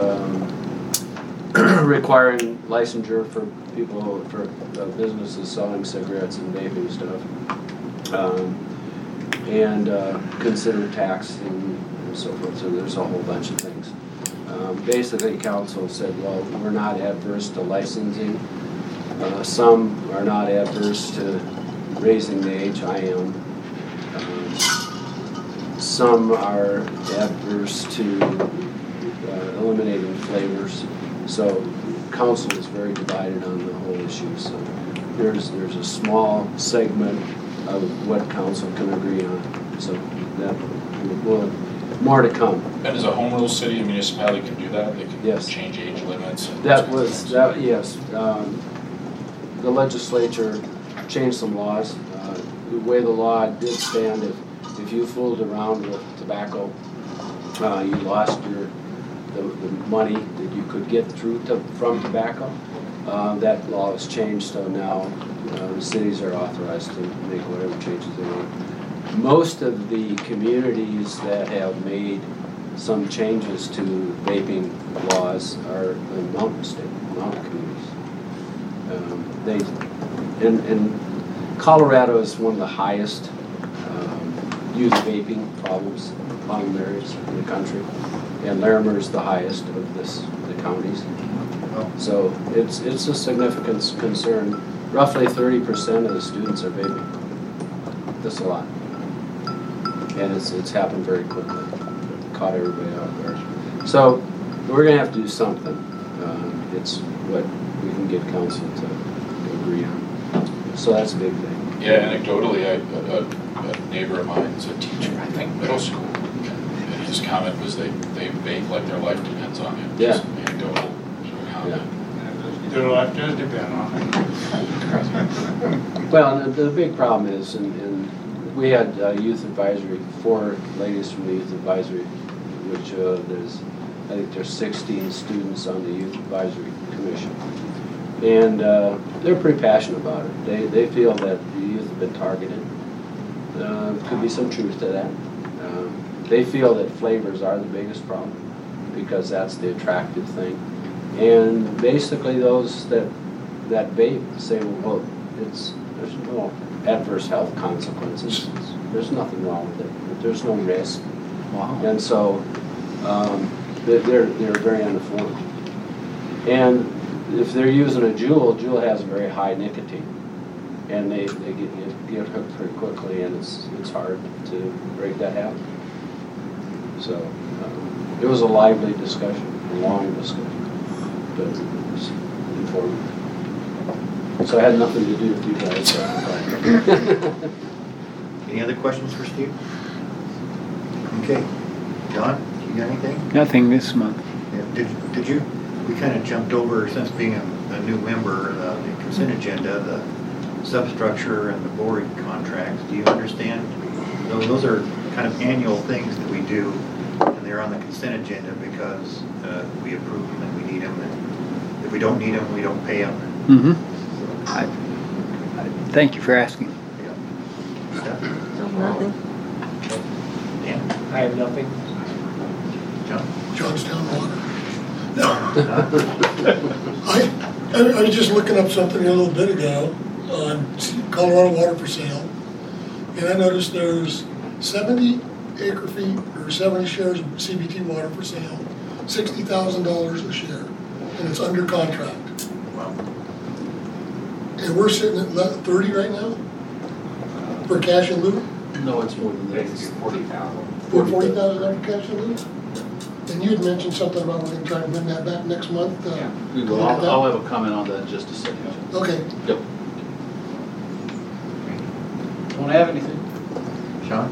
um, requiring licensure for people, for uh, businesses selling cigarettes and vaping stuff, um, and uh, consider taxing and so forth. So there's a whole bunch of things. Um, basically, council said, well, we're not adverse to licensing. Uh, some are not adverse to raising the age. I am. Um, some are adverse to uh, eliminating flavors. So council is very divided on the whole issue. So there's there's a small segment of what council can agree on. So that will. More to come. And as a home rule city, a municipality can do that? They can yes. change age limits? And that was, that, yes. Um, the legislature changed some laws. Uh, the way the law did stand, if, if you fooled around with tobacco, uh, you lost your the, the money that you could get through to, from tobacco. Uh, that law was changed, so now uh, the cities are authorized to make whatever changes they want. Most of the communities that have made some changes to vaping laws are the mountain state, mountain communities. Um, they, and, and Colorado is one of the highest um, youth vaping problems among areas in the country, and Larimer is the highest of this the counties. So it's it's a significant concern. Roughly thirty percent of the students are vaping. That's a lot. And it's, it's happened very quickly. Caught everybody out there. So we're going to have to do something. Um, it's what we can get council to agree on. So that's a big thing. Yeah, anecdotally, I, a, a neighbor of mine is a teacher, I think middle school. And his comment was they, they vape like their life depends on it. Yeah. Just anecdotal comment. Yeah. Their life does depend on it. Well, and the, the big problem is, and, and we had uh, youth advisory, four ladies from the youth advisory, which uh, there's, I think there's sixteen students on the youth advisory commission. And uh, they're pretty passionate about it. They, they feel that the youth have been targeted. Uh, could be some truth to that. Um, they feel that flavors are the biggest problem because that's the attractive thing. And basically those that, that vape say, well, it's, there's no adverse health consequences. There's nothing wrong with it. There's no risk. Wow. And so um, they're, they're very uninformed. And if they're using a Juul, Juul has very high nicotine. And they, they get, get hooked pretty quickly, and it's, it's hard to break that habit. So um, it was a lively discussion, a long discussion, but it was informative. So it had nothing to do with you guys. Any other questions for Steve? Okay. John, you got anything? Nothing this month. Yeah. Did, did you, we kind of jumped over, since being a, a new member, uh, the consent agenda, the substructure and the board contracts. Do you understand? Those, those are kind of annual things that we do, and they're on the consent agenda because uh, we approve them and we need them, and if we don't need them, we don't pay them. Mm-hmm. I, I, thank you for asking. Yeah. Nothing. Dan? I have nothing. John? Georgetown Water. No. I, I was just looking up something a little bit ago on Colorado Water for Sale, and I noticed there's seventy acre feet or seventy shares of C B T water for sale, sixty thousand dollars a share, and it's under contract. Wow. And we're sitting at le- thirty right now for cash in lieu? No, it's more than that. It's forty thousand. For forty thousand dollars cash in lieu? And you had mentioned something about we're gonna try to bring that back next month? uh, Yeah, we will. look at that? I'll, I'll have a comment on that in just a second. Okay. Yep. Don't have anything? Sean?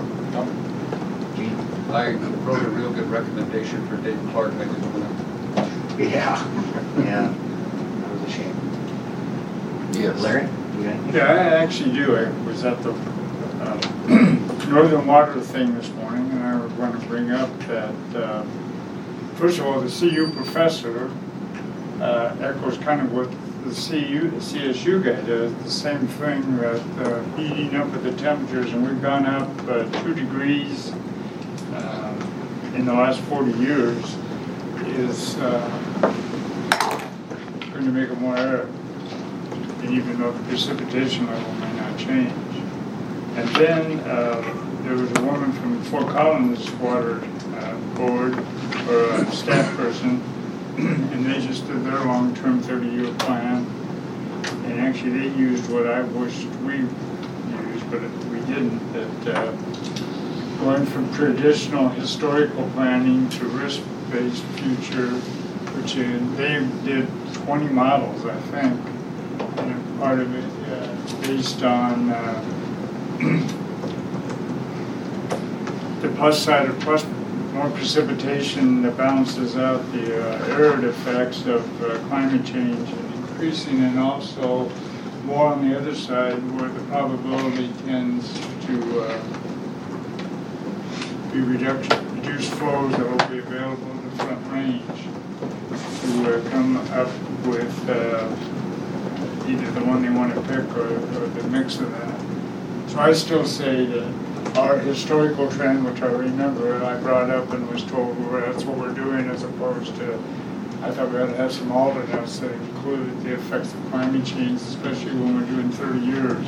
I wrote a real good recommendation for Dave Clark making the winner. Yeah, yeah, that was a shame. Yes. Larry? You got anything? Yeah, I actually do. I was at the uh, Northern Water thing this morning, and I was going to bring up that, uh, first of all, the C U professor uh, echoes kind of what the C U, the C S U guy does, the same thing, that uh, heating up with the temperatures, and we've gone up uh, two degrees uh, in the last forty years, is uh, going to make it more arid. And even though the precipitation level may not change. And then uh, there was a woman from Fort Collins Water uh, Board, or a staff person, and they just did their long-term thirty-year plan. And actually they used what I wished we used, but we didn't, that uh, going from traditional historical planning to risk-based future, which is, they did twenty models, I think. And part of it uh, based on uh, the plus side of plus more precipitation that balances out the uh, arid effects of uh, climate change and increasing, and also more on the other side where the probability tends to uh, be reduction, reduced flows that will be available in the Front Range to uh, come up with uh, either the one they want to pick or, or the mix of that. So I still say that our historical trend, which I remember I brought up and was told well, that's what we're doing, as opposed to, I thought we ought to have some alternates that include the effects of climate change, especially when we're doing thirty years.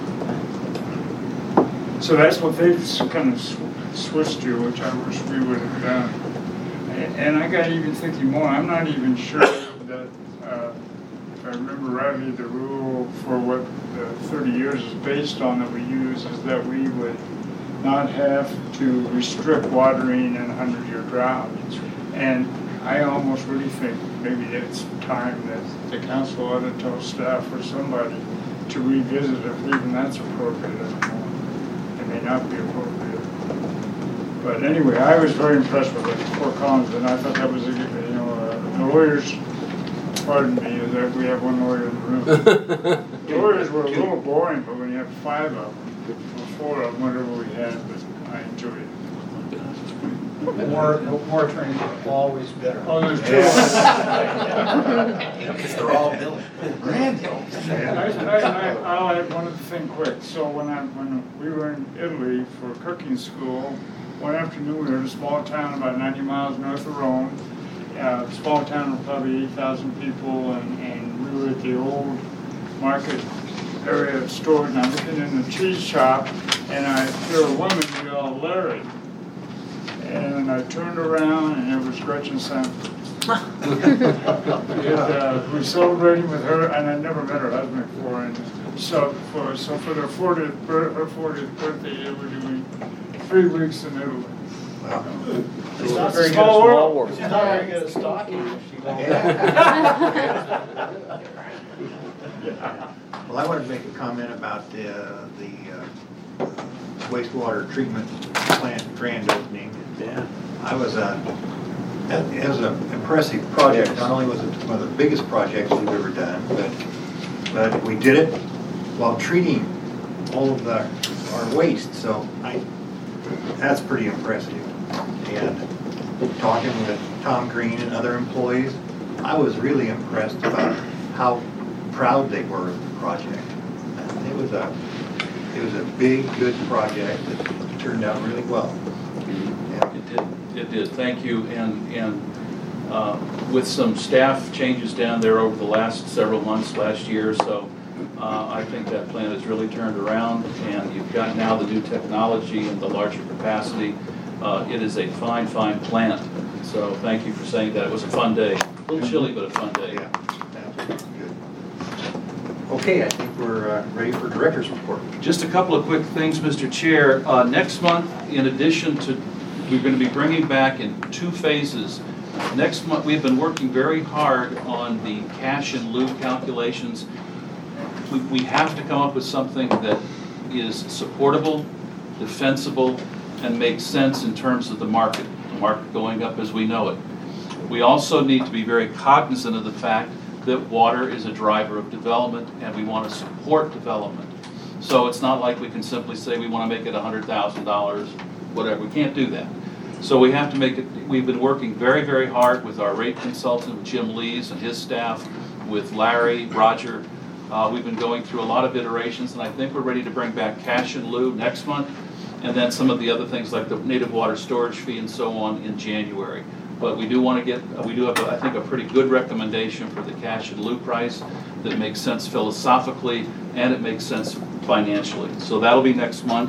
So that's what they've kind of sw switched to, which I wish we would have done. And, and I got even thinking more, I'm not even sure that uh, I remember rightly, the rule for what the thirty years is based on that we use is that we would not have to restrict watering in a hundred-year drought. And I almost really think maybe it's time that the council ought to tell staff or somebody to revisit if even that's appropriate anymore. It may not be appropriate. But anyway, I was very impressed with it, Fort Collins, and I thought that was a good, you know, uh, the lawyers, pardon me, is that we have one lawyer in the room. The lawyers were a little boring, but when you have five of them, or four of them, whatever we had, but I enjoyed it. More, more attorneys are always better. Oh, there's two. Because they're all billing. Grand I, I, I, I'll add one other thing quick. So when I, when we were in Italy for cooking school, one afternoon we were in a small town about ninety miles north of Rome. Uh, small town of probably eight thousand people, and, and we were at the old market area of stores, and I'm looking in the cheese shop, and I hear a woman yell, "Larry." And I turned around, and it was Gretchen Sanford. And, uh, we were celebrating with her, and I never met her husband before. And so for so for their fortieth her fortieth birthday, they were doing three weeks in Italy. Wow. She's not very very good at small small world. She's not very good at stalking. Well, I wanted to make a comment about the, uh, the uh, wastewater treatment plant grand opening. Yeah. I was, uh, it was an impressive project. Yes. Not only was it one of the biggest projects we've ever done, but, but we did it while treating all of the, our waste. So I, that's pretty impressive. And talking with Tom Green and other employees, I was really impressed about how proud they were of the project. And it was a, it was a big, good project that turned out really well. Yeah. It did. It did. Thank you. And and uh, with some staff changes down there over the last several months, last year, so uh, I think that plant has really turned around. And you've got now the new technology and the larger capacity. Uh, it is a fine, fine plant. So thank you for saying that. It was a fun day. A little chilly, but a fun day. Yeah. That's good. Okay, I think we're uh, ready for director's report. Just a couple of quick things, Mister Chair. Uh, next month, in addition to, we're going to be bringing back in two phases. Next month, we've been working very hard on the cash in lieu calculations. We, we have to come up with something that is supportable, defensible, and makes sense in terms of the market, the market going up as we know it. We also need to be very cognizant of the fact that water is a driver of development and we want to support development. So it's not like we can simply say we want to make it one hundred thousand dollars, whatever. We can't do that. So we have to make it, we've been working very, very hard with our rate consultant, with Jim Lees and his staff, with Larry, Roger. Uh, we've been going through a lot of iterations, and I think we're ready to bring back cash in lieu next month, and then some of the other things like the native water storage fee and so on in January. But we do want to get, we do have, I think, a pretty good recommendation for the cash in lieu price that makes sense philosophically and it makes sense financially. So that'll be next month.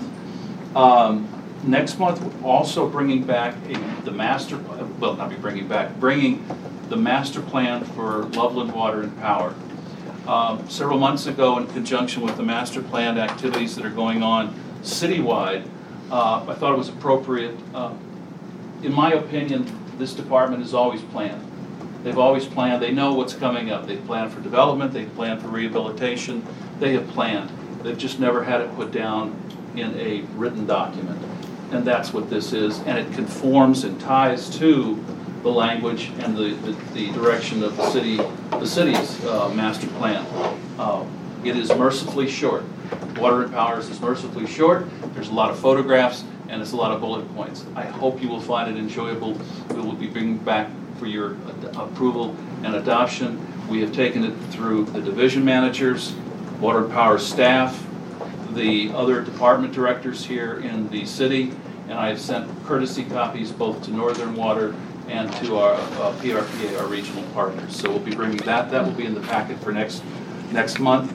Um, next month, we're also bringing back a, the master, well, not be bringing back, bringing the master plan for Loveland Water and Power. Um, several months ago, in conjunction with the master plan activities that are going on citywide, uh, I thought it was appropriate. Uh, in my opinion, this department has always planned. They've always planned. They know what's coming up. They've planned for development. They've planned for rehabilitation. They have planned. They've just never had it put down in a written document. And that's what this is. And it conforms and ties to the language and the, the, the direction of the city, the city's uh, master plan. Uh, it is mercifully short. Water and Power is mercifully short. There's a lot of photographs and it's a lot of bullet points. I hope you will find it enjoyable. We will be bringing back for your ad- approval and adoption. We have taken it through the division managers, Water and Power staff, the other department directors here in the city, and I have sent courtesy copies both to Northern Water and to our uh, P R P A, our regional partners. So we'll be bringing that. That will be in the packet for next next month.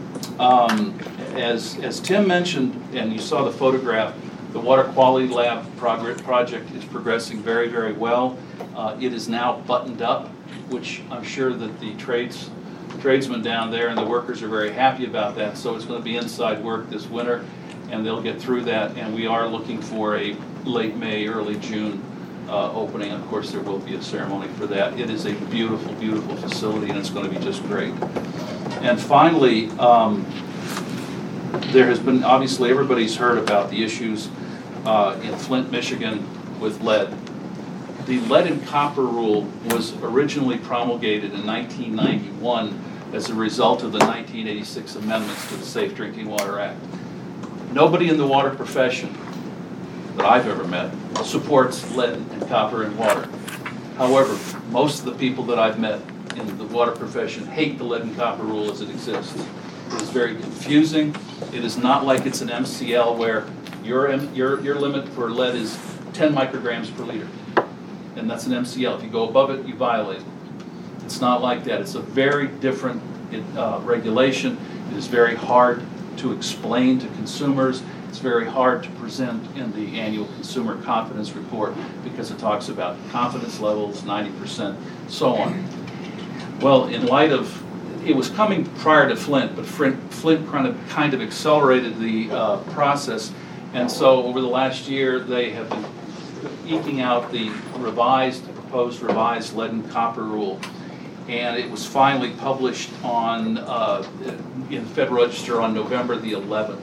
Um, as as Tim mentioned, and you saw the photograph, the Water Quality Lab progress project is progressing very, very well. Uh, it is now buttoned up, which I'm sure that the trades tradesmen down there and the workers are very happy about that. So it's going to be inside work this winter, and they'll get through that. And we are looking for a late May, early June uh, opening. Of course, there will be a ceremony for that. It is a beautiful, beautiful facility, and it's going to be just great. And finally, um, there has been, obviously, everybody's heard about the issues uh, in Flint, Michigan with lead. The lead and copper rule was originally promulgated in nineteen ninety-one as a result of the nineteen eighty-six amendments to the Safe Drinking Water Act. Nobody in the water profession that I've ever met supports lead and copper in water. However, most of the people that I've met in the water profession hate the lead and copper rule as it exists. It is very confusing. It is not like it's an M C L where your, your, your limit for lead is ten micrograms per liter. And that's an M C L. If you go above it, you violate it. It's not like that. It's a very different uh, regulation. It is very hard to explain to consumers. It's very hard to present in the annual consumer confidence report because it talks about confidence levels, ninety percent, so on. Well, in light of, it was coming prior to Flint, but Flint, Flint kind of kind of accelerated the uh, process, and so over the last year they have been eking out the revised, proposed revised lead and copper rule, and it was finally published on uh, in the Federal Register on November the eleventh.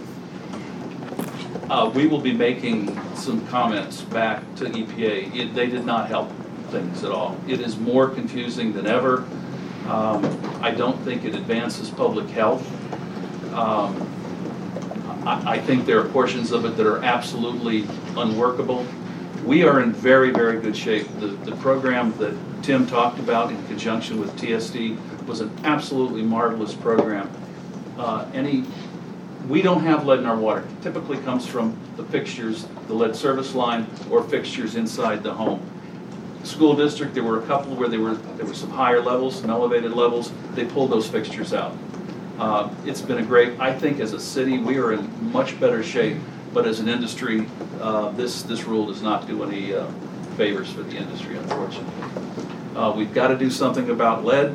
Uh, we will be making some comments back to E P A. It, they did not help things at all. It is more confusing than ever. Um, I don't think it advances public health. Um, I, I think there are portions of it that are absolutely unworkable. We are in very, very good shape. The, the program that Tim talked about in conjunction with T S D was an absolutely marvelous program. Uh, any, we don't have lead in our water. It typically comes from the fixtures, the lead service line, or fixtures inside the home. School district, there were a couple where there were there were some higher levels, some elevated levels. They pulled those fixtures out. Uh, it's been a great, I think as a city, we are in much better shape, but as an industry, uh, this, this rule does not do any uh, favors for the industry, unfortunately. Uh, we've got to do something about lead.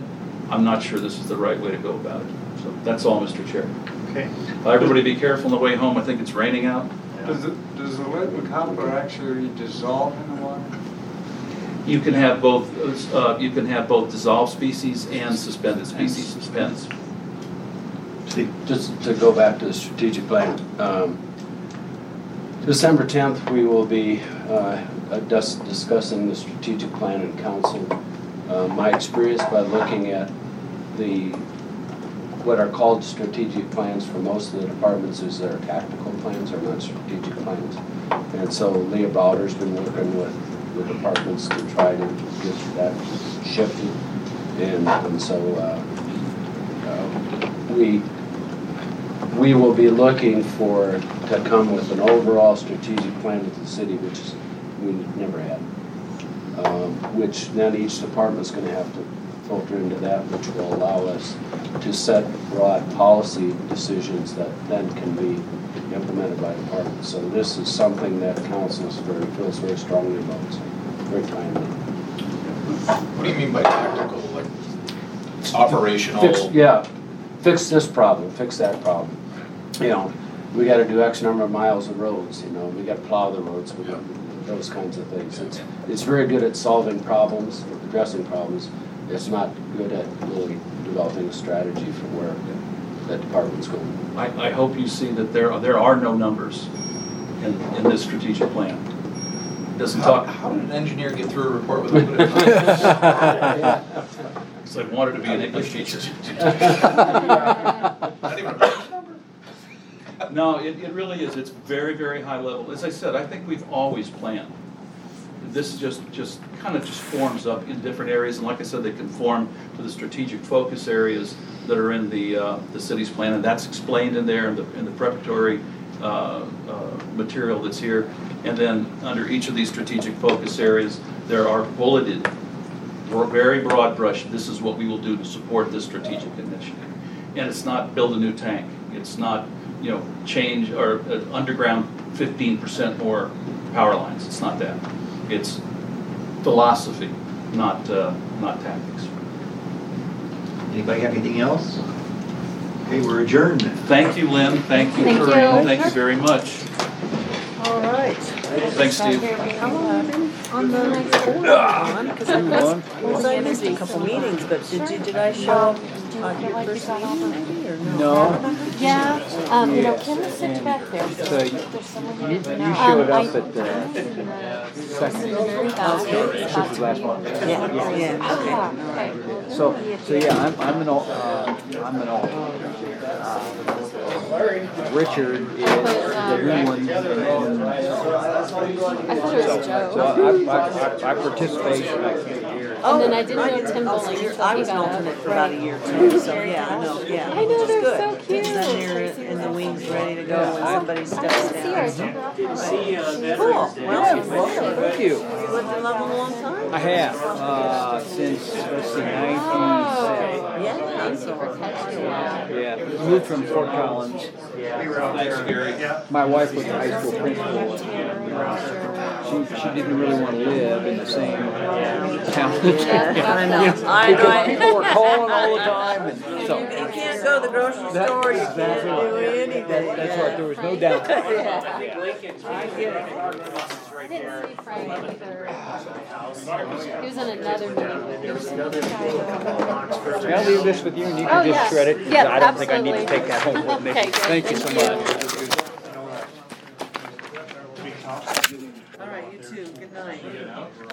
I'm not sure this is the right way to go about it. So that's all, Mister Chair. Okay. Uh, Everybody be careful on the way home. I think it's raining out. Does the, does the lead and copper actually dissolve in the water? You can have both, uh, you can have both dissolved species and suspended species suspends. Just to go back to the strategic plan, um, December tenth, we will be uh, dis- discussing the strategic plan in council. Uh, my experience by looking at the what are called strategic plans for most of the departments is their tactical plans are not strategic plans. And so Leah Bowder's been working with the departments to try to get that shifted. And, and so uh, uh, we we will be looking for to come with an overall strategic plan with the city, which is we never had. Um, which then each department's going to have to filter into that, which will allow us to set broad policy decisions that then can be implemented by departments. So this is something that council is very, feels very strongly about. So very timely. What do you mean by tactical? Like operational? Fix, yeah, fix this problem, fix that problem. You know, we got to do X number of miles of roads. You know, we got to plow the roads. We got those kinds of things. It's it's very good at solving problems, addressing problems. It's not good at really developing a strategy for where that department's going. I, I hope you see that there are, there are no numbers in, in this strategic plan. It doesn't How, talk. how did an engineer get through a report with a little bit of time? Because I wanted to be an English teacher. Not even a page number? No, it, it really is. It's very, very high level. As I said, I think we've always planned. This just, just kind of just forms up in different areas, and like I said, they conform to the strategic focus areas that are in the uh, the city's plan, and that's explained in there in the in the preparatory uh, uh, material that's here. And then under each of these strategic focus areas, there are bulleted, very broad brush. This is what we will do to support this strategic initiative, and it's not build a new tank. It's not, you know, change or uh, underground fifteen percent more power lines. It's not that. It's philosophy, not uh, not tactics. Anybody have anything else? Okay, we're adjourned then. Thank you, Lynn. Thank you, Thank Corinne. you. Thank you very much. All right. Thanks, Steve. How long have you been on the board? On? Because I missed, well, I missed a couple meetings, but did you, did I show up on your first meeting maybe, or no? No. Yeah, um, you know, Kim is sitting back there. So you, There's someone you, who- you Um, showed I- up at the second, this was last month. Yeah, yeah, okay, all right. So, so yeah, I'm, I'm an, al- uh, I'm an alternate. Uh, Richard is the new one. and- I thought it was Joe. So I, I, I- I participate. And then I didn't know Tim Bowling until I he was an got alternate up. for about a year too, so yeah, I know, yeah. I know, which is they're good. so cute. Then you're in the wings, ready to go when somebody steps See her. down. See you on Cool, well, Yeah, welcome. thank you. You lived in Loveland a long time? I have, uh, since, let's see, nineteen, Yeah, so. yeah, moved from Fort Collins. My wife was the high school principal. She, she didn't really want to live in the same town. I know, I know. Because people were calling all the time, and so. You can't go to the grocery That- store, you can't exactly do right. anything. That- That's right, there was no doubt. I get it. I didn't see Frank either. He was in another meeting. There was another guy. I'll leave this with you, and you Oh, can just yes. shred it, because Yep, I don't think I need to absolutely. take that home with me. Okay, great. Thank you so Thank much. All right, you too, good night.